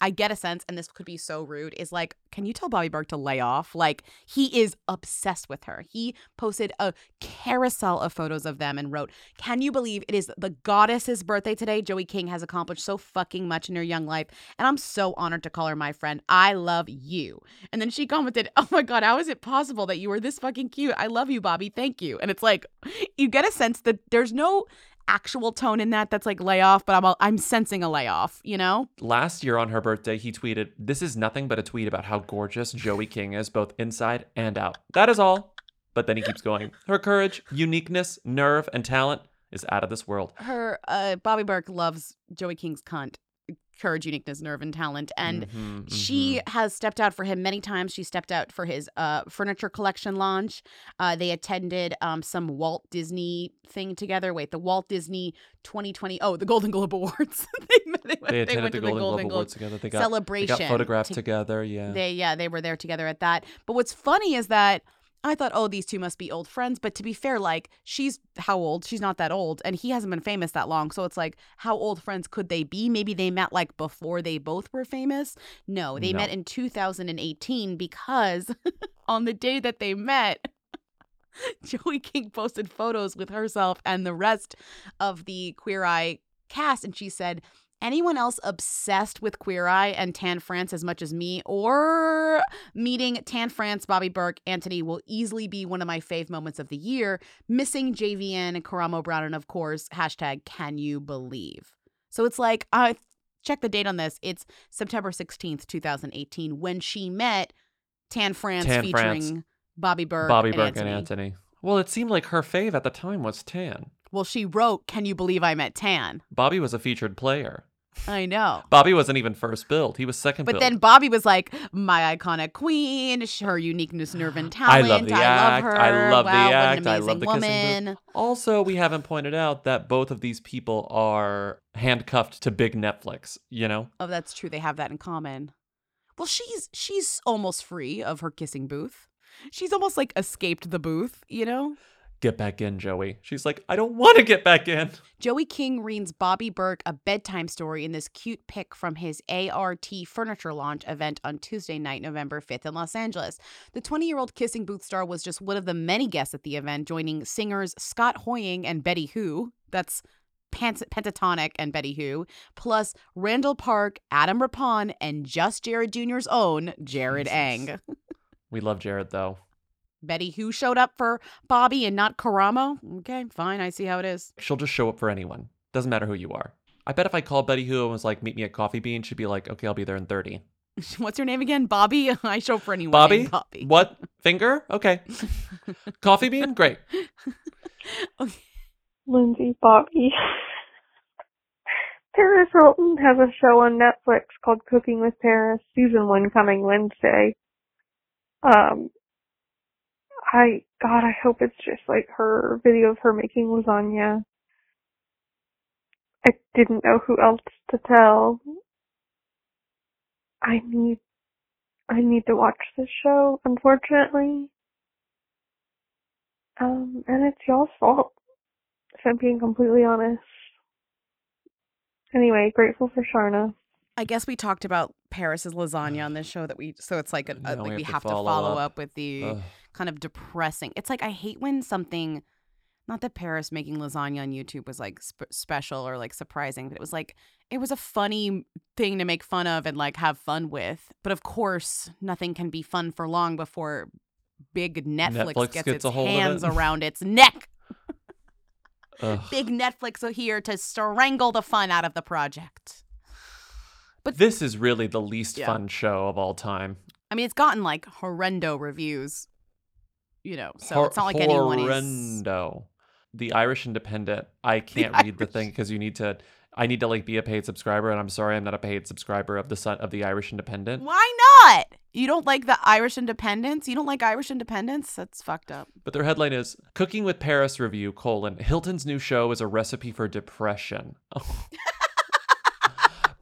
I get a sense, and this could be so rude, is like, can you tell Bobby Berk to lay off? Like, he is obsessed with her. He posted a carousel of photos of them and wrote, can you believe it is the goddess's birthday today? Joey King has accomplished so fucking much in her young life, and I'm so honored to call her my friend. I love you. And then she commented, oh my God, how is it possible that you were this fucking cute? I love you, Bobby. Thank you. And it's like, you get a sense that there's no actual tone in that's like layoff, but I'm sensing a layoff, you know? Last year on her birthday, he tweeted, this is nothing but a tweet about how gorgeous Joey King is, both inside and out. That is all. But then he keeps going. Her courage, uniqueness, nerve, and talent is out of this world. Her, Bobby Berk loves Joey King's cunt. Courage, uniqueness, nerve, and talent. And she has stepped out for him many times. She stepped out for his furniture collection launch. They attended some Walt Disney thing together. Wait, the Walt Disney 2020. Oh, the Golden Globe Awards. They attended the Golden Globe Awards together. They got celebration. They got photographed together. Yeah. They were there together at that. But what's funny is that I thought, oh, these two must be old friends. But to be fair, like, she's how old? She's not that old. And he hasn't been famous that long. So it's like, how old friends could they be? Maybe they met like before they both were famous. No, they met in 2018 because on the day that they met, Joey King posted photos with herself and the rest of the Queer Eye cast. And she said, anyone else obsessed with Queer Eye and Tan France as much as me, or meeting Tan France, Bobby Berk, Anthony will easily be one of my fave moments of the year. Missing JVN, Karamo Brown, and of course, hashtag can you believe. So it's like, check the date on this. It's September 16th, 2018, when she met Tan France featuring Bobby Berk and Anthony. Well, it seemed like her fave at the time was Tan. Well, she wrote, can you believe I met Tan? Bobby was a featured player. I know. Bobby wasn't even first billed. He was second billed. But then Bobby was like, my iconic queen, her uniqueness, nerve, and talent. I love the act. Love her. I love wow, the what act. An I amazing love the woman. kissing booth. Also, we haven't pointed out that both of these people are handcuffed to big Netflix, you know? Oh, that's true. They have that in common. Well, she's almost free of her kissing booth. She's almost like escaped the booth, you know? Get back in, Joey. She's like, I don't want to get back in. Joey King reads Bobby Berk a bedtime story in this cute pic from his ART furniture launch event on Tuesday night, November 5th in Los Angeles. The 20-year-old kissing booth star was just one of the many guests at the event, joining singers Scott Hoying and Betty Who. That's Pentatonic and Betty Who, plus Randall Park, Adam Rippon, and just Jared Jr.'s own Jared Ang. We love Jared, though. Betty Who showed up for Bobby and not Karamo? Okay, fine. I see how it is. She'll just show up for anyone. Doesn't matter who you are. I bet if I called Betty Who and was like, meet me at Coffee Bean, she'd be like, okay, I'll be there in 30. What's her name again? Bobby? I show up for anyone. Bobby? Bobby. What? Finger? Okay. Coffee Bean? Great. Okay. Lindsay, Bobby. Paris Hilton has a show on Netflix called Cooking with Paris, season 1 coming Wednesday. I hope it's just like her video of her making lasagna. I didn't know who else to tell. I need to watch this show, unfortunately. And it's y'all's fault, if I'm being completely honest. Anyway, grateful for Sharna. I guess we talked about Paris's lasagna on this show so it's like we have to follow up with the kind of depressing. It's like I hate when something, not that Paris making lasagna on YouTube was like special or like surprising, but it was a funny thing to make fun of and like have fun with. But of course, nothing can be fun for long before big Netflix gets its hands around its neck. Big Netflix are here to strangle the fun out of the project. But this is really the least fun show of all time. I mean, it's gotten like horrendo reviews, you know, so it's not like anyone is. Horrendo. The Irish Independent. I can't read the thing because I need to like be a paid subscriber, and I'm sorry, I'm not a paid subscriber of the Irish Independent. Why not? You don't like the Irish Independence? You don't like Irish Independence? That's fucked up. But their headline is Cooking with Paris Review, Hilton's new show is a recipe for depression. Oh.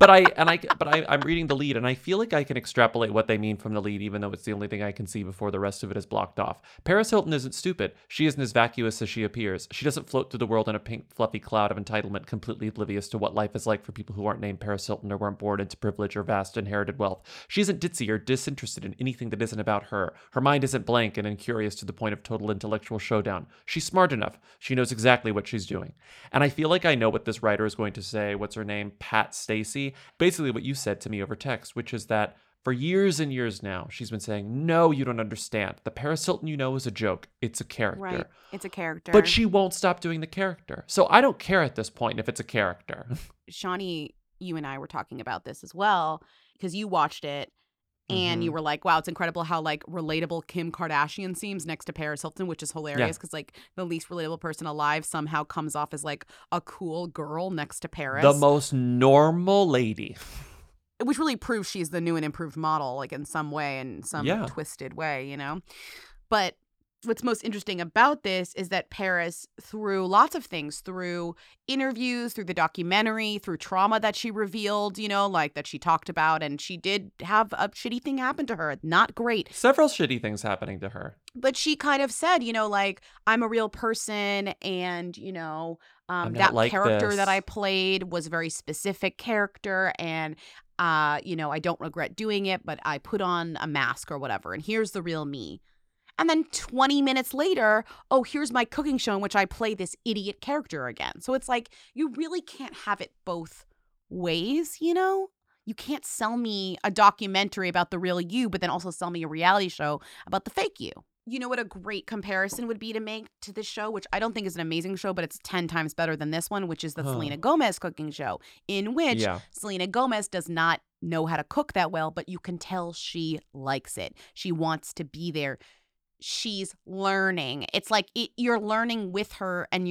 I'm reading the lead, and I feel like I can extrapolate what they mean from the lead, even though it's the only thing I can see before the rest of it is blocked off. Paris Hilton isn't stupid. She isn't as vacuous as she appears. She doesn't float through the world in a pink, fluffy cloud of entitlement, completely oblivious to what life is like for people who aren't named Paris Hilton or weren't born into privilege or vast inherited wealth. She isn't ditzy or disinterested in anything that isn't about her. Her mind isn't blank and incurious to the point of total intellectual showdown. She's smart enough. She knows exactly what she's doing. And I feel like I know what this writer is going to say. What's her name? Pat Stacey. Basically what you said to me over text, which is that for years and years now, she's been saying, no, you don't understand. The Paris Hilton you know is a joke. It's a character. Right. It's a character. But she won't stop doing the character. So I don't care at this point if it's a character. Shawnee, you and I were talking about this as well, because you watched it and you were like, wow, it's incredible how like relatable Kim Kardashian seems next to Paris Hilton, which is hilarious because like the least relatable person alive somehow comes off as like a cool girl next to Paris. The most normal lady. Which really proves she's the new and improved model, like in some way, in some twisted way, you know? But what's most interesting about this is that Paris, through lots of things, through interviews, through the documentary, through trauma that she revealed, you know, like that she talked about, and she did have a shitty thing happen to her. Not great. Several shitty things happening to her. But she kind of said, you know, like, I'm a real person and, you know, that like character this. that I played was a very specific character and you know, I don't regret doing it, but I put on a mask or whatever. And here's the real me. And then 20 minutes later, oh, here's my cooking show in which I play this idiot character again. So it's like, you really can't have it both ways, you know? You can't sell me a documentary about the real you, but then also sell me a reality show about the fake you. You know what a great comparison would be to make to this show, which I don't think is an amazing show, but it's 10 times better than this one, which is the Selena Gomez cooking show, in which Selena Gomez does not know how to cook that well, but you can tell she likes it. She wants to be there. She's learning. It's like you're learning with her, and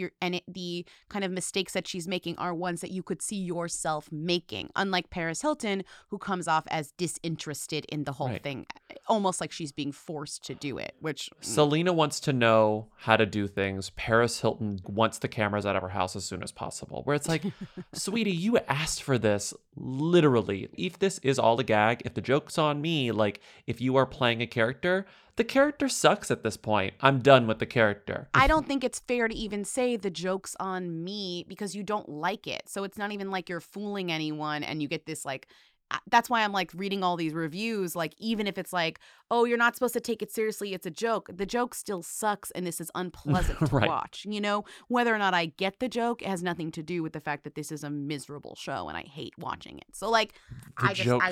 the kind of mistakes that she's making are ones that you could see yourself making. Unlike Paris Hilton, who comes off as disinterested in the whole thing, almost like she's being forced to do it. Which Selena wants to know how to do things. Paris Hilton wants the cameras out of her house as soon as possible. Where it's like, sweetie, you asked for this, literally. If this is all a gag, if the joke's on me, like if you are playing a character, the character sucks at this point. I'm done with the character. I don't think it's fair to even say the joke's on me because you don't like it. So it's not even like you're fooling anyone and you get this like, that's why I'm like reading all these reviews. Like, even if it's like, oh, you're not supposed to take it seriously, it's a joke. The joke still sucks and this is unpleasant to watch. You know, whether or not I get the joke, it has nothing to do with the fact that this is a miserable show and I hate watching it. So like, I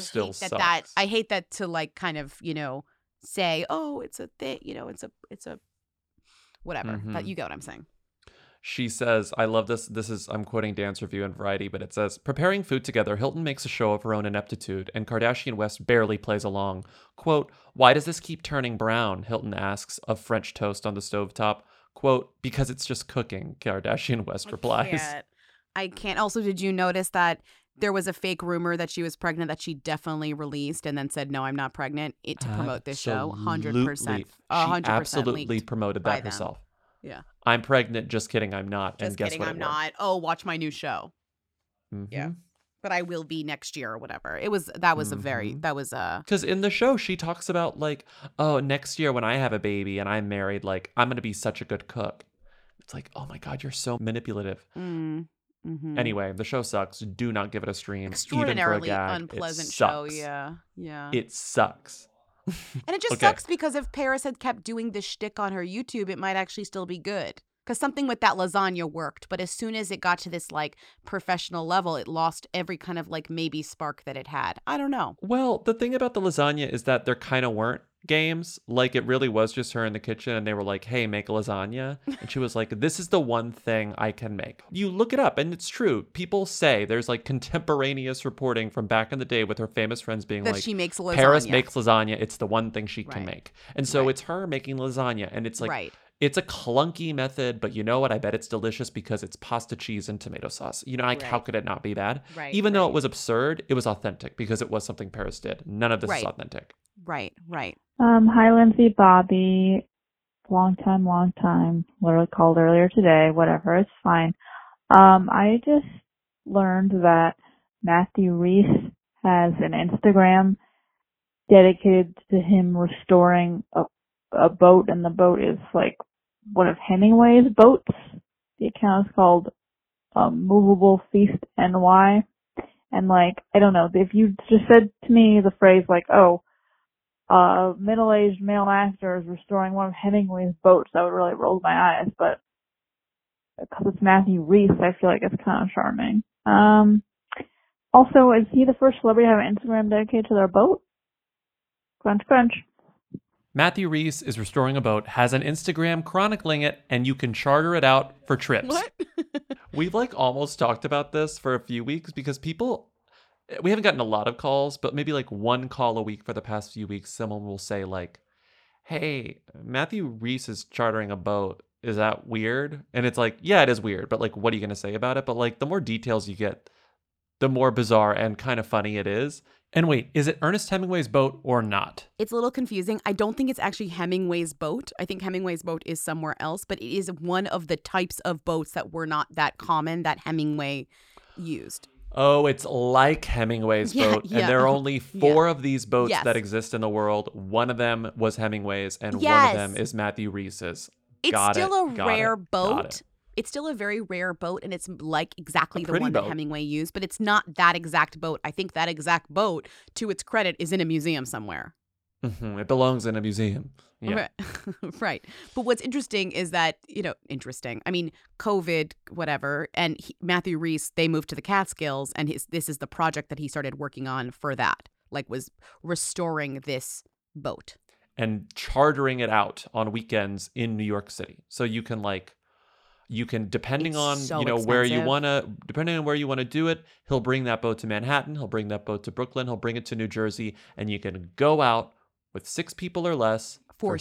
hate that to like kind of, you know, say, oh, it's a thing, you know, it's a whatever. But you get what I'm saying. She says, I love this. I'm quoting Dan's review in Variety, but it says, preparing food together, Hilton makes a show of her own ineptitude, and Kardashian West barely plays along. Quote, why does this keep turning brown? Hilton asks of French toast on the stovetop. Quote, because it's just cooking, Kardashian West replies. I can't. Also, did you notice that there was a fake rumor that she was pregnant that she definitely released and then said, no, I'm not pregnant to promote this show? 100%. 100% She absolutely promoted that herself. Yeah. I'm pregnant. Just kidding. I'm not. Just and guess kidding. what? I'm not. Oh, watch my new show. Mm-hmm. Yeah. But I will be next year or whatever. That was because in the show she talks about like, oh, next year when I have a baby and I'm married, like I'm going to be such a good cook. It's like, oh my God, you're so manipulative. Mm-hmm. Anyway, the show sucks. Do not give it a stream. Extraordinarily even for a gag. Unpleasant it show. sucks. Yeah. It sucks. And it just sucks because if Paris had kept doing this shtick on her YouTube, it might actually still be good. Because something with that lasagna worked, but as soon as it got to this like professional level, it lost every kind of like maybe spark that it had. I don't know. Well, the thing about the lasagna is that there kind of weren't games. Like it really was just her in the kitchen and they were like, hey, make a lasagna. And she was like, this is the one thing I can make. You look it up and it's true. People say there's like contemporaneous reporting from back in the day with her famous friends being that like, she makes lasagna. Paris makes lasagna. It's the one thing she can make. And so it's her making lasagna. And it's like, it's a clunky method, but you know what? I bet it's delicious because it's pasta cheese and tomato sauce. You know, like how could it not be bad? Even though it was absurd, it was authentic because it was something Paris did. None of this is authentic. Right. Hi, Lindsay, Bobby. Long time. Literally called earlier today. Whatever, it's fine. I just learned that Matthew Reese has an Instagram dedicated to him restoring a boat, and the boat is like one of Hemingway's boats. The account is called Movable Feast NY. And like, I don't know, if you just said to me the phrase like, oh, middle-aged male actor is restoring one of Hemingway's boats, I would really roll my eyes, but because it's Matthew Reese, I feel like it's kind of charming. Also, is he the first celebrity to have an Instagram dedicated to their boat? Crunch, crunch. Matthew Reese is restoring a boat, has an Instagram chronicling it, and you can charter it out for trips. What? We've like almost talked about this for a few weeks because we haven't gotten a lot of calls, but maybe like one call a week for the past few weeks, someone will say like, hey, Matthew Reese is chartering a boat. Is that weird? And it's like, yeah, it is weird, but like, what are you going to say about it? But like, the more details you get, the more bizarre and kind of funny it is. And wait, is it Ernest Hemingway's boat or not? It's a little confusing. I don't think it's actually Hemingway's boat. I think Hemingway's boat is somewhere else, but it is one of the types of boats that were not that common that Hemingway used. Oh, it's like Hemingway's boat. Yeah. And there are only 4 of these boats that exist in the world. One of them was Hemingway's, and one of them is Matthew Reese's. It's still a rare boat. It's still a very rare boat, and it's like exactly the one that Hemingway used, but it's not that exact boat. I think that exact boat, to its credit, is in a museum somewhere. Mm-hmm. It belongs in a museum. Yeah. Right. But what's interesting is that, I mean, COVID, whatever, and Matthew Reese, they moved to the Catskills, and this is the project that he started working on for that, like was restoring this boat. And chartering it out on weekends in New York City. So you can depending on where you want to do it, he'll bring that boat to Manhattan, he'll bring that boat to Brooklyn, he'll bring it to New Jersey, and you can go out with 6 people or less for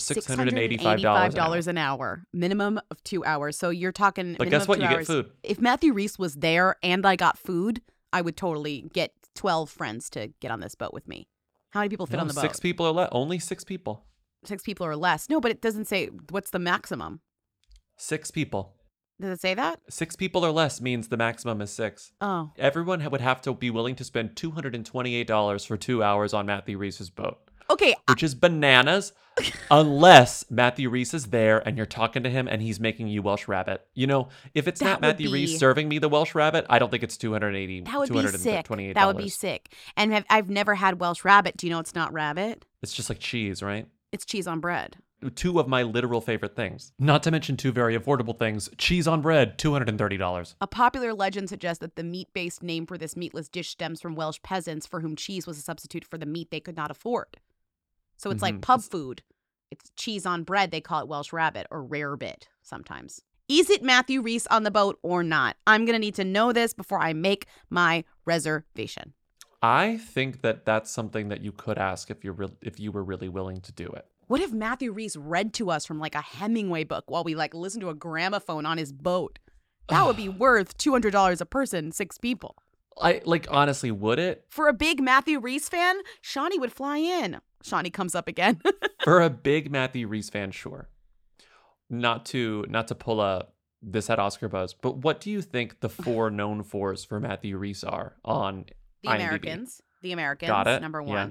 $685 an hour, minimum of 2 hours. So you're talking. But guess what? You get food. If Matthew Reese was there and I got food, I would totally get 12 friends to get on this boat with me. How many people fit on the boat? 6 people or less. Only 6 people. 6 people or less. No, but it doesn't say what's the maximum. 6 people. Does it say that? 6 people or less means the maximum is 6. Oh. Everyone would have to be willing to spend $228 for 2 hours on Matthew Reese's boat. Okay. Which is bananas, unless Matthew Reese is there and you're talking to him and he's making you Welsh Rabbit. If it's not Matthew Reese serving me the Welsh Rabbit, I don't think it's $228. That would be sick. That would be sick. And I've never had Welsh Rabbit. Do you know it's not rabbit? It's just like cheese, right? It's cheese on bread. 2 of my literal favorite things. Not to mention 2 very affordable things. Cheese on bread, $230. A popular legend suggests that the meat-based name for this meatless dish stems from Welsh peasants for whom cheese was a substitute for the meat they could not afford. So it's like pub food. It's cheese on bread. They call it Welsh Rabbit or rarebit sometimes. Is it Matthew Reese on the boat or not? I'm going to need to know this before I make my reservation. I think that that's something that you could ask if you were really willing to do it. What if Matthew Reese read to us from like a Hemingway book while we like listen to a gramophone on his boat? That would be worth $200 a person, 6 people. Honestly, would it? For a big Matthew Reese fan, Shawnee would fly in. Shawnee comes up again. For a big Matthew Reese fan, sure. Not to pull a this had Oscar buzz, but what do you think the 4 known fours for Matthew Reese are on The IMDb? Americans. The Americans. Got it. Number 1. Yeah.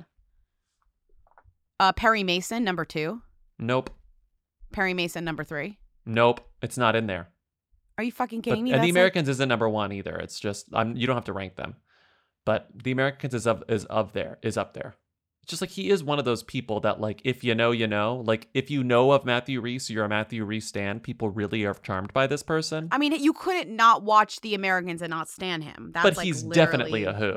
Perry Mason, number 2. Nope. Perry Mason, number 3. Nope. It's not in there. Are you fucking kidding me? And That's The Americans isn't number 1 either. It's just you don't have to rank them. But The Americans is up there. It's just like he is one of those people that like if you know, you know. Like if you know of Matthew Reese, you're a Matthew Reese stan. People really are charmed by this person. I mean, you couldn't not watch The Americans and not stan him. That's but like he's literally... definitely a who.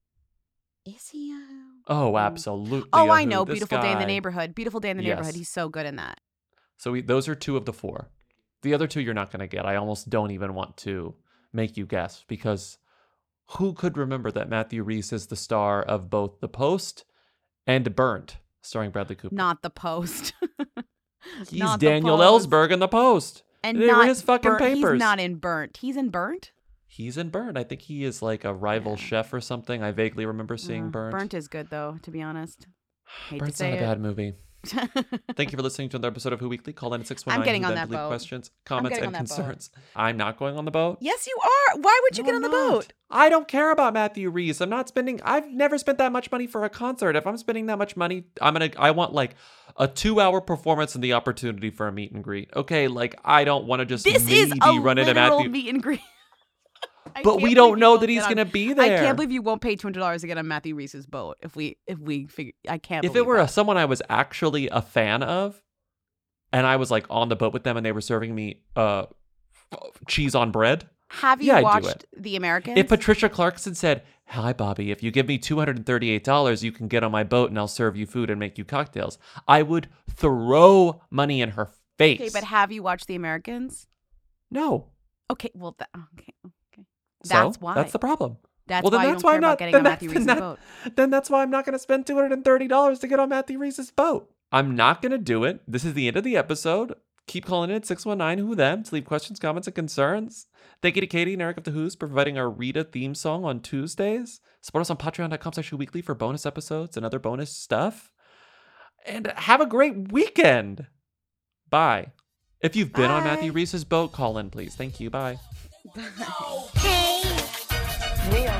Is he a who? Oh, absolutely. Oh, I who. know. This Beautiful guy. Day in the Neighborhood. Beautiful Day in the Yes. Neighborhood. He's so good in that. So those are 2 of the 4. The other 2 you're not going to get. I almost don't even want to make you guess because who could remember that Matthew Reese is the star of both The Post and Burnt, starring Bradley Cooper? Not The Post. He's Not Daniel The Post. Ellsberg in The Post. And they not were his fucking Burnt. papers. He's not in Burnt. He's in Burnt? He's in Burnt. I think he is like a rival chef or something. I vaguely remember seeing Burnt. Burnt is good, though, to be honest. Hate Burnt's to say not a bad movie. Thank you for listening to another episode of Who Weekly. Call in at 619. I'm getting on Then that leave boat. questions, comments, and on that boat. concerns. I'm not going on the boat. Yes, you are. Why would you get on the boat? I don't care about Matthew Reese. I've never spent that much money for a concert. If I'm spending that much money, I want like a 2-hour performance and the opportunity for a meet and greet. Okay, like I don't want to just This is maybe a run into literal Matthew. meet and greet. But we don't know that he's going to be there. I can't believe you won't pay $200 to get on Matthew Reese's boat. If we figure, I can't. If it were someone I was actually a fan of, and I was like on the boat with them, and they were serving me cheese on bread. Have you I'd do watched it. The Americans? If Patricia Clarkson said, "Hi, Bobby, if you give me $238, you can get on my boat and I'll serve you food and make you cocktails," I would throw money in her face. Okay, but have you watched The Americans? No. Okay, well, okay. So, That's why. That's the problem. That's why you don't care about getting on Matthew Reese's boat. Then that's why I'm not going to spend $230 to get on Matthew Reese's boat. I'm not going to do it. This is the end of the episode. Keep calling in at 619-WHO-THEM to leave questions, comments, and concerns. Thank you to Katie and Eric of the Who's for providing our Rita theme song on Tuesdays. Support us on patreon.com/weekly for bonus episodes and other bonus stuff. And have a great weekend. Bye. If you've been on Matthew Reese's boat, call in, please. Thank you. Bye. Hey. Mia.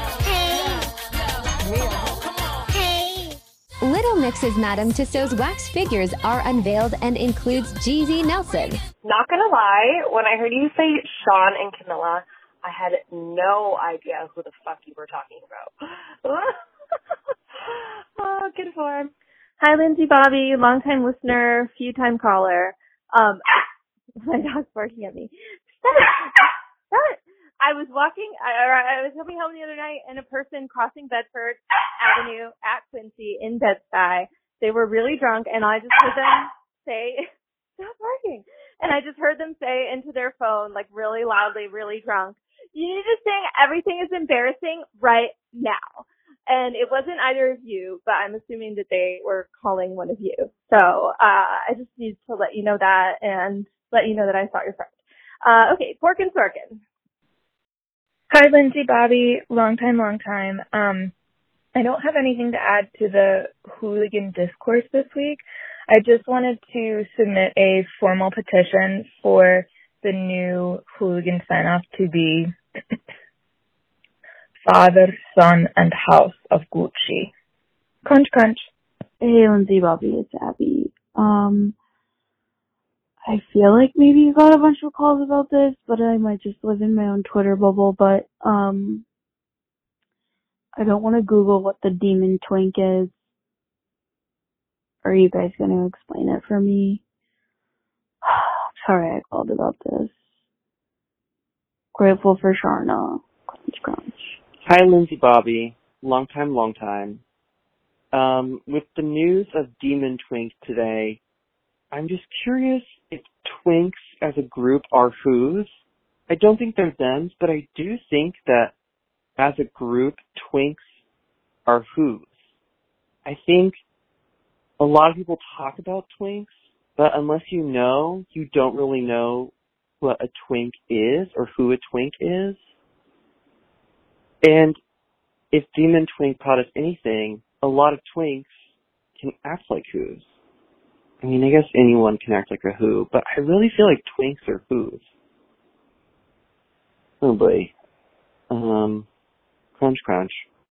Hey. Little Mix's Madame Tussauds wax figures are unveiled and includes Jeezy Nelson. Not gonna lie, when I heard you say Sean and Camilla, I had no idea who the fuck you were talking about. Oh, good form. Hi, Lindsay Bobby, longtime listener, few-time caller. My dog's barking at me. Stop it. I was coming home the other night, and a person crossing Bedford Avenue at Quincy in Bed-Stuy, they were really drunk, and I just heard them say, "Stop barking." And I just heard them say into their phone, like really loudly, really drunk, "You need to sing Everything is Embarrassing right now." And it wasn't either of you, but I'm assuming that they were calling one of you. So I just need to let you know that and let you know that I saw your friend. Okay, Pork and Sorkin. Hi, Lindsay, Bobby, long time. I don't have anything to add to the hooligan discourse this week. I just wanted to submit a formal petition for the new hooligan sign-off to be Father, Son, and House of Gucci. Crunch, crunch. Hey, Lindsay, Bobby, it's Abby. I feel like maybe you got a bunch of calls about this, but I might just live in my own Twitter bubble, but, I don't want to Google what the demon twink is. Are you guys going to explain it for me? Sorry I called about this. Grateful for Sharna. Crunch, crunch. Hi, Lindsay Bobby. Long time. With the news of Demon Twink today, I'm just curious if twinks as a group are who's. I don't think they're them's, but I do think that as a group, twinks are who's. I think a lot of people talk about twinks, but unless you know, you don't really know what a twink is or who a twink is. And if Demon Twink taught us anything, a lot of twinks can act like who's. I mean, I guess anyone can act like a who, but I really feel like twinks are who's. Oh boy. Crunch, crunch.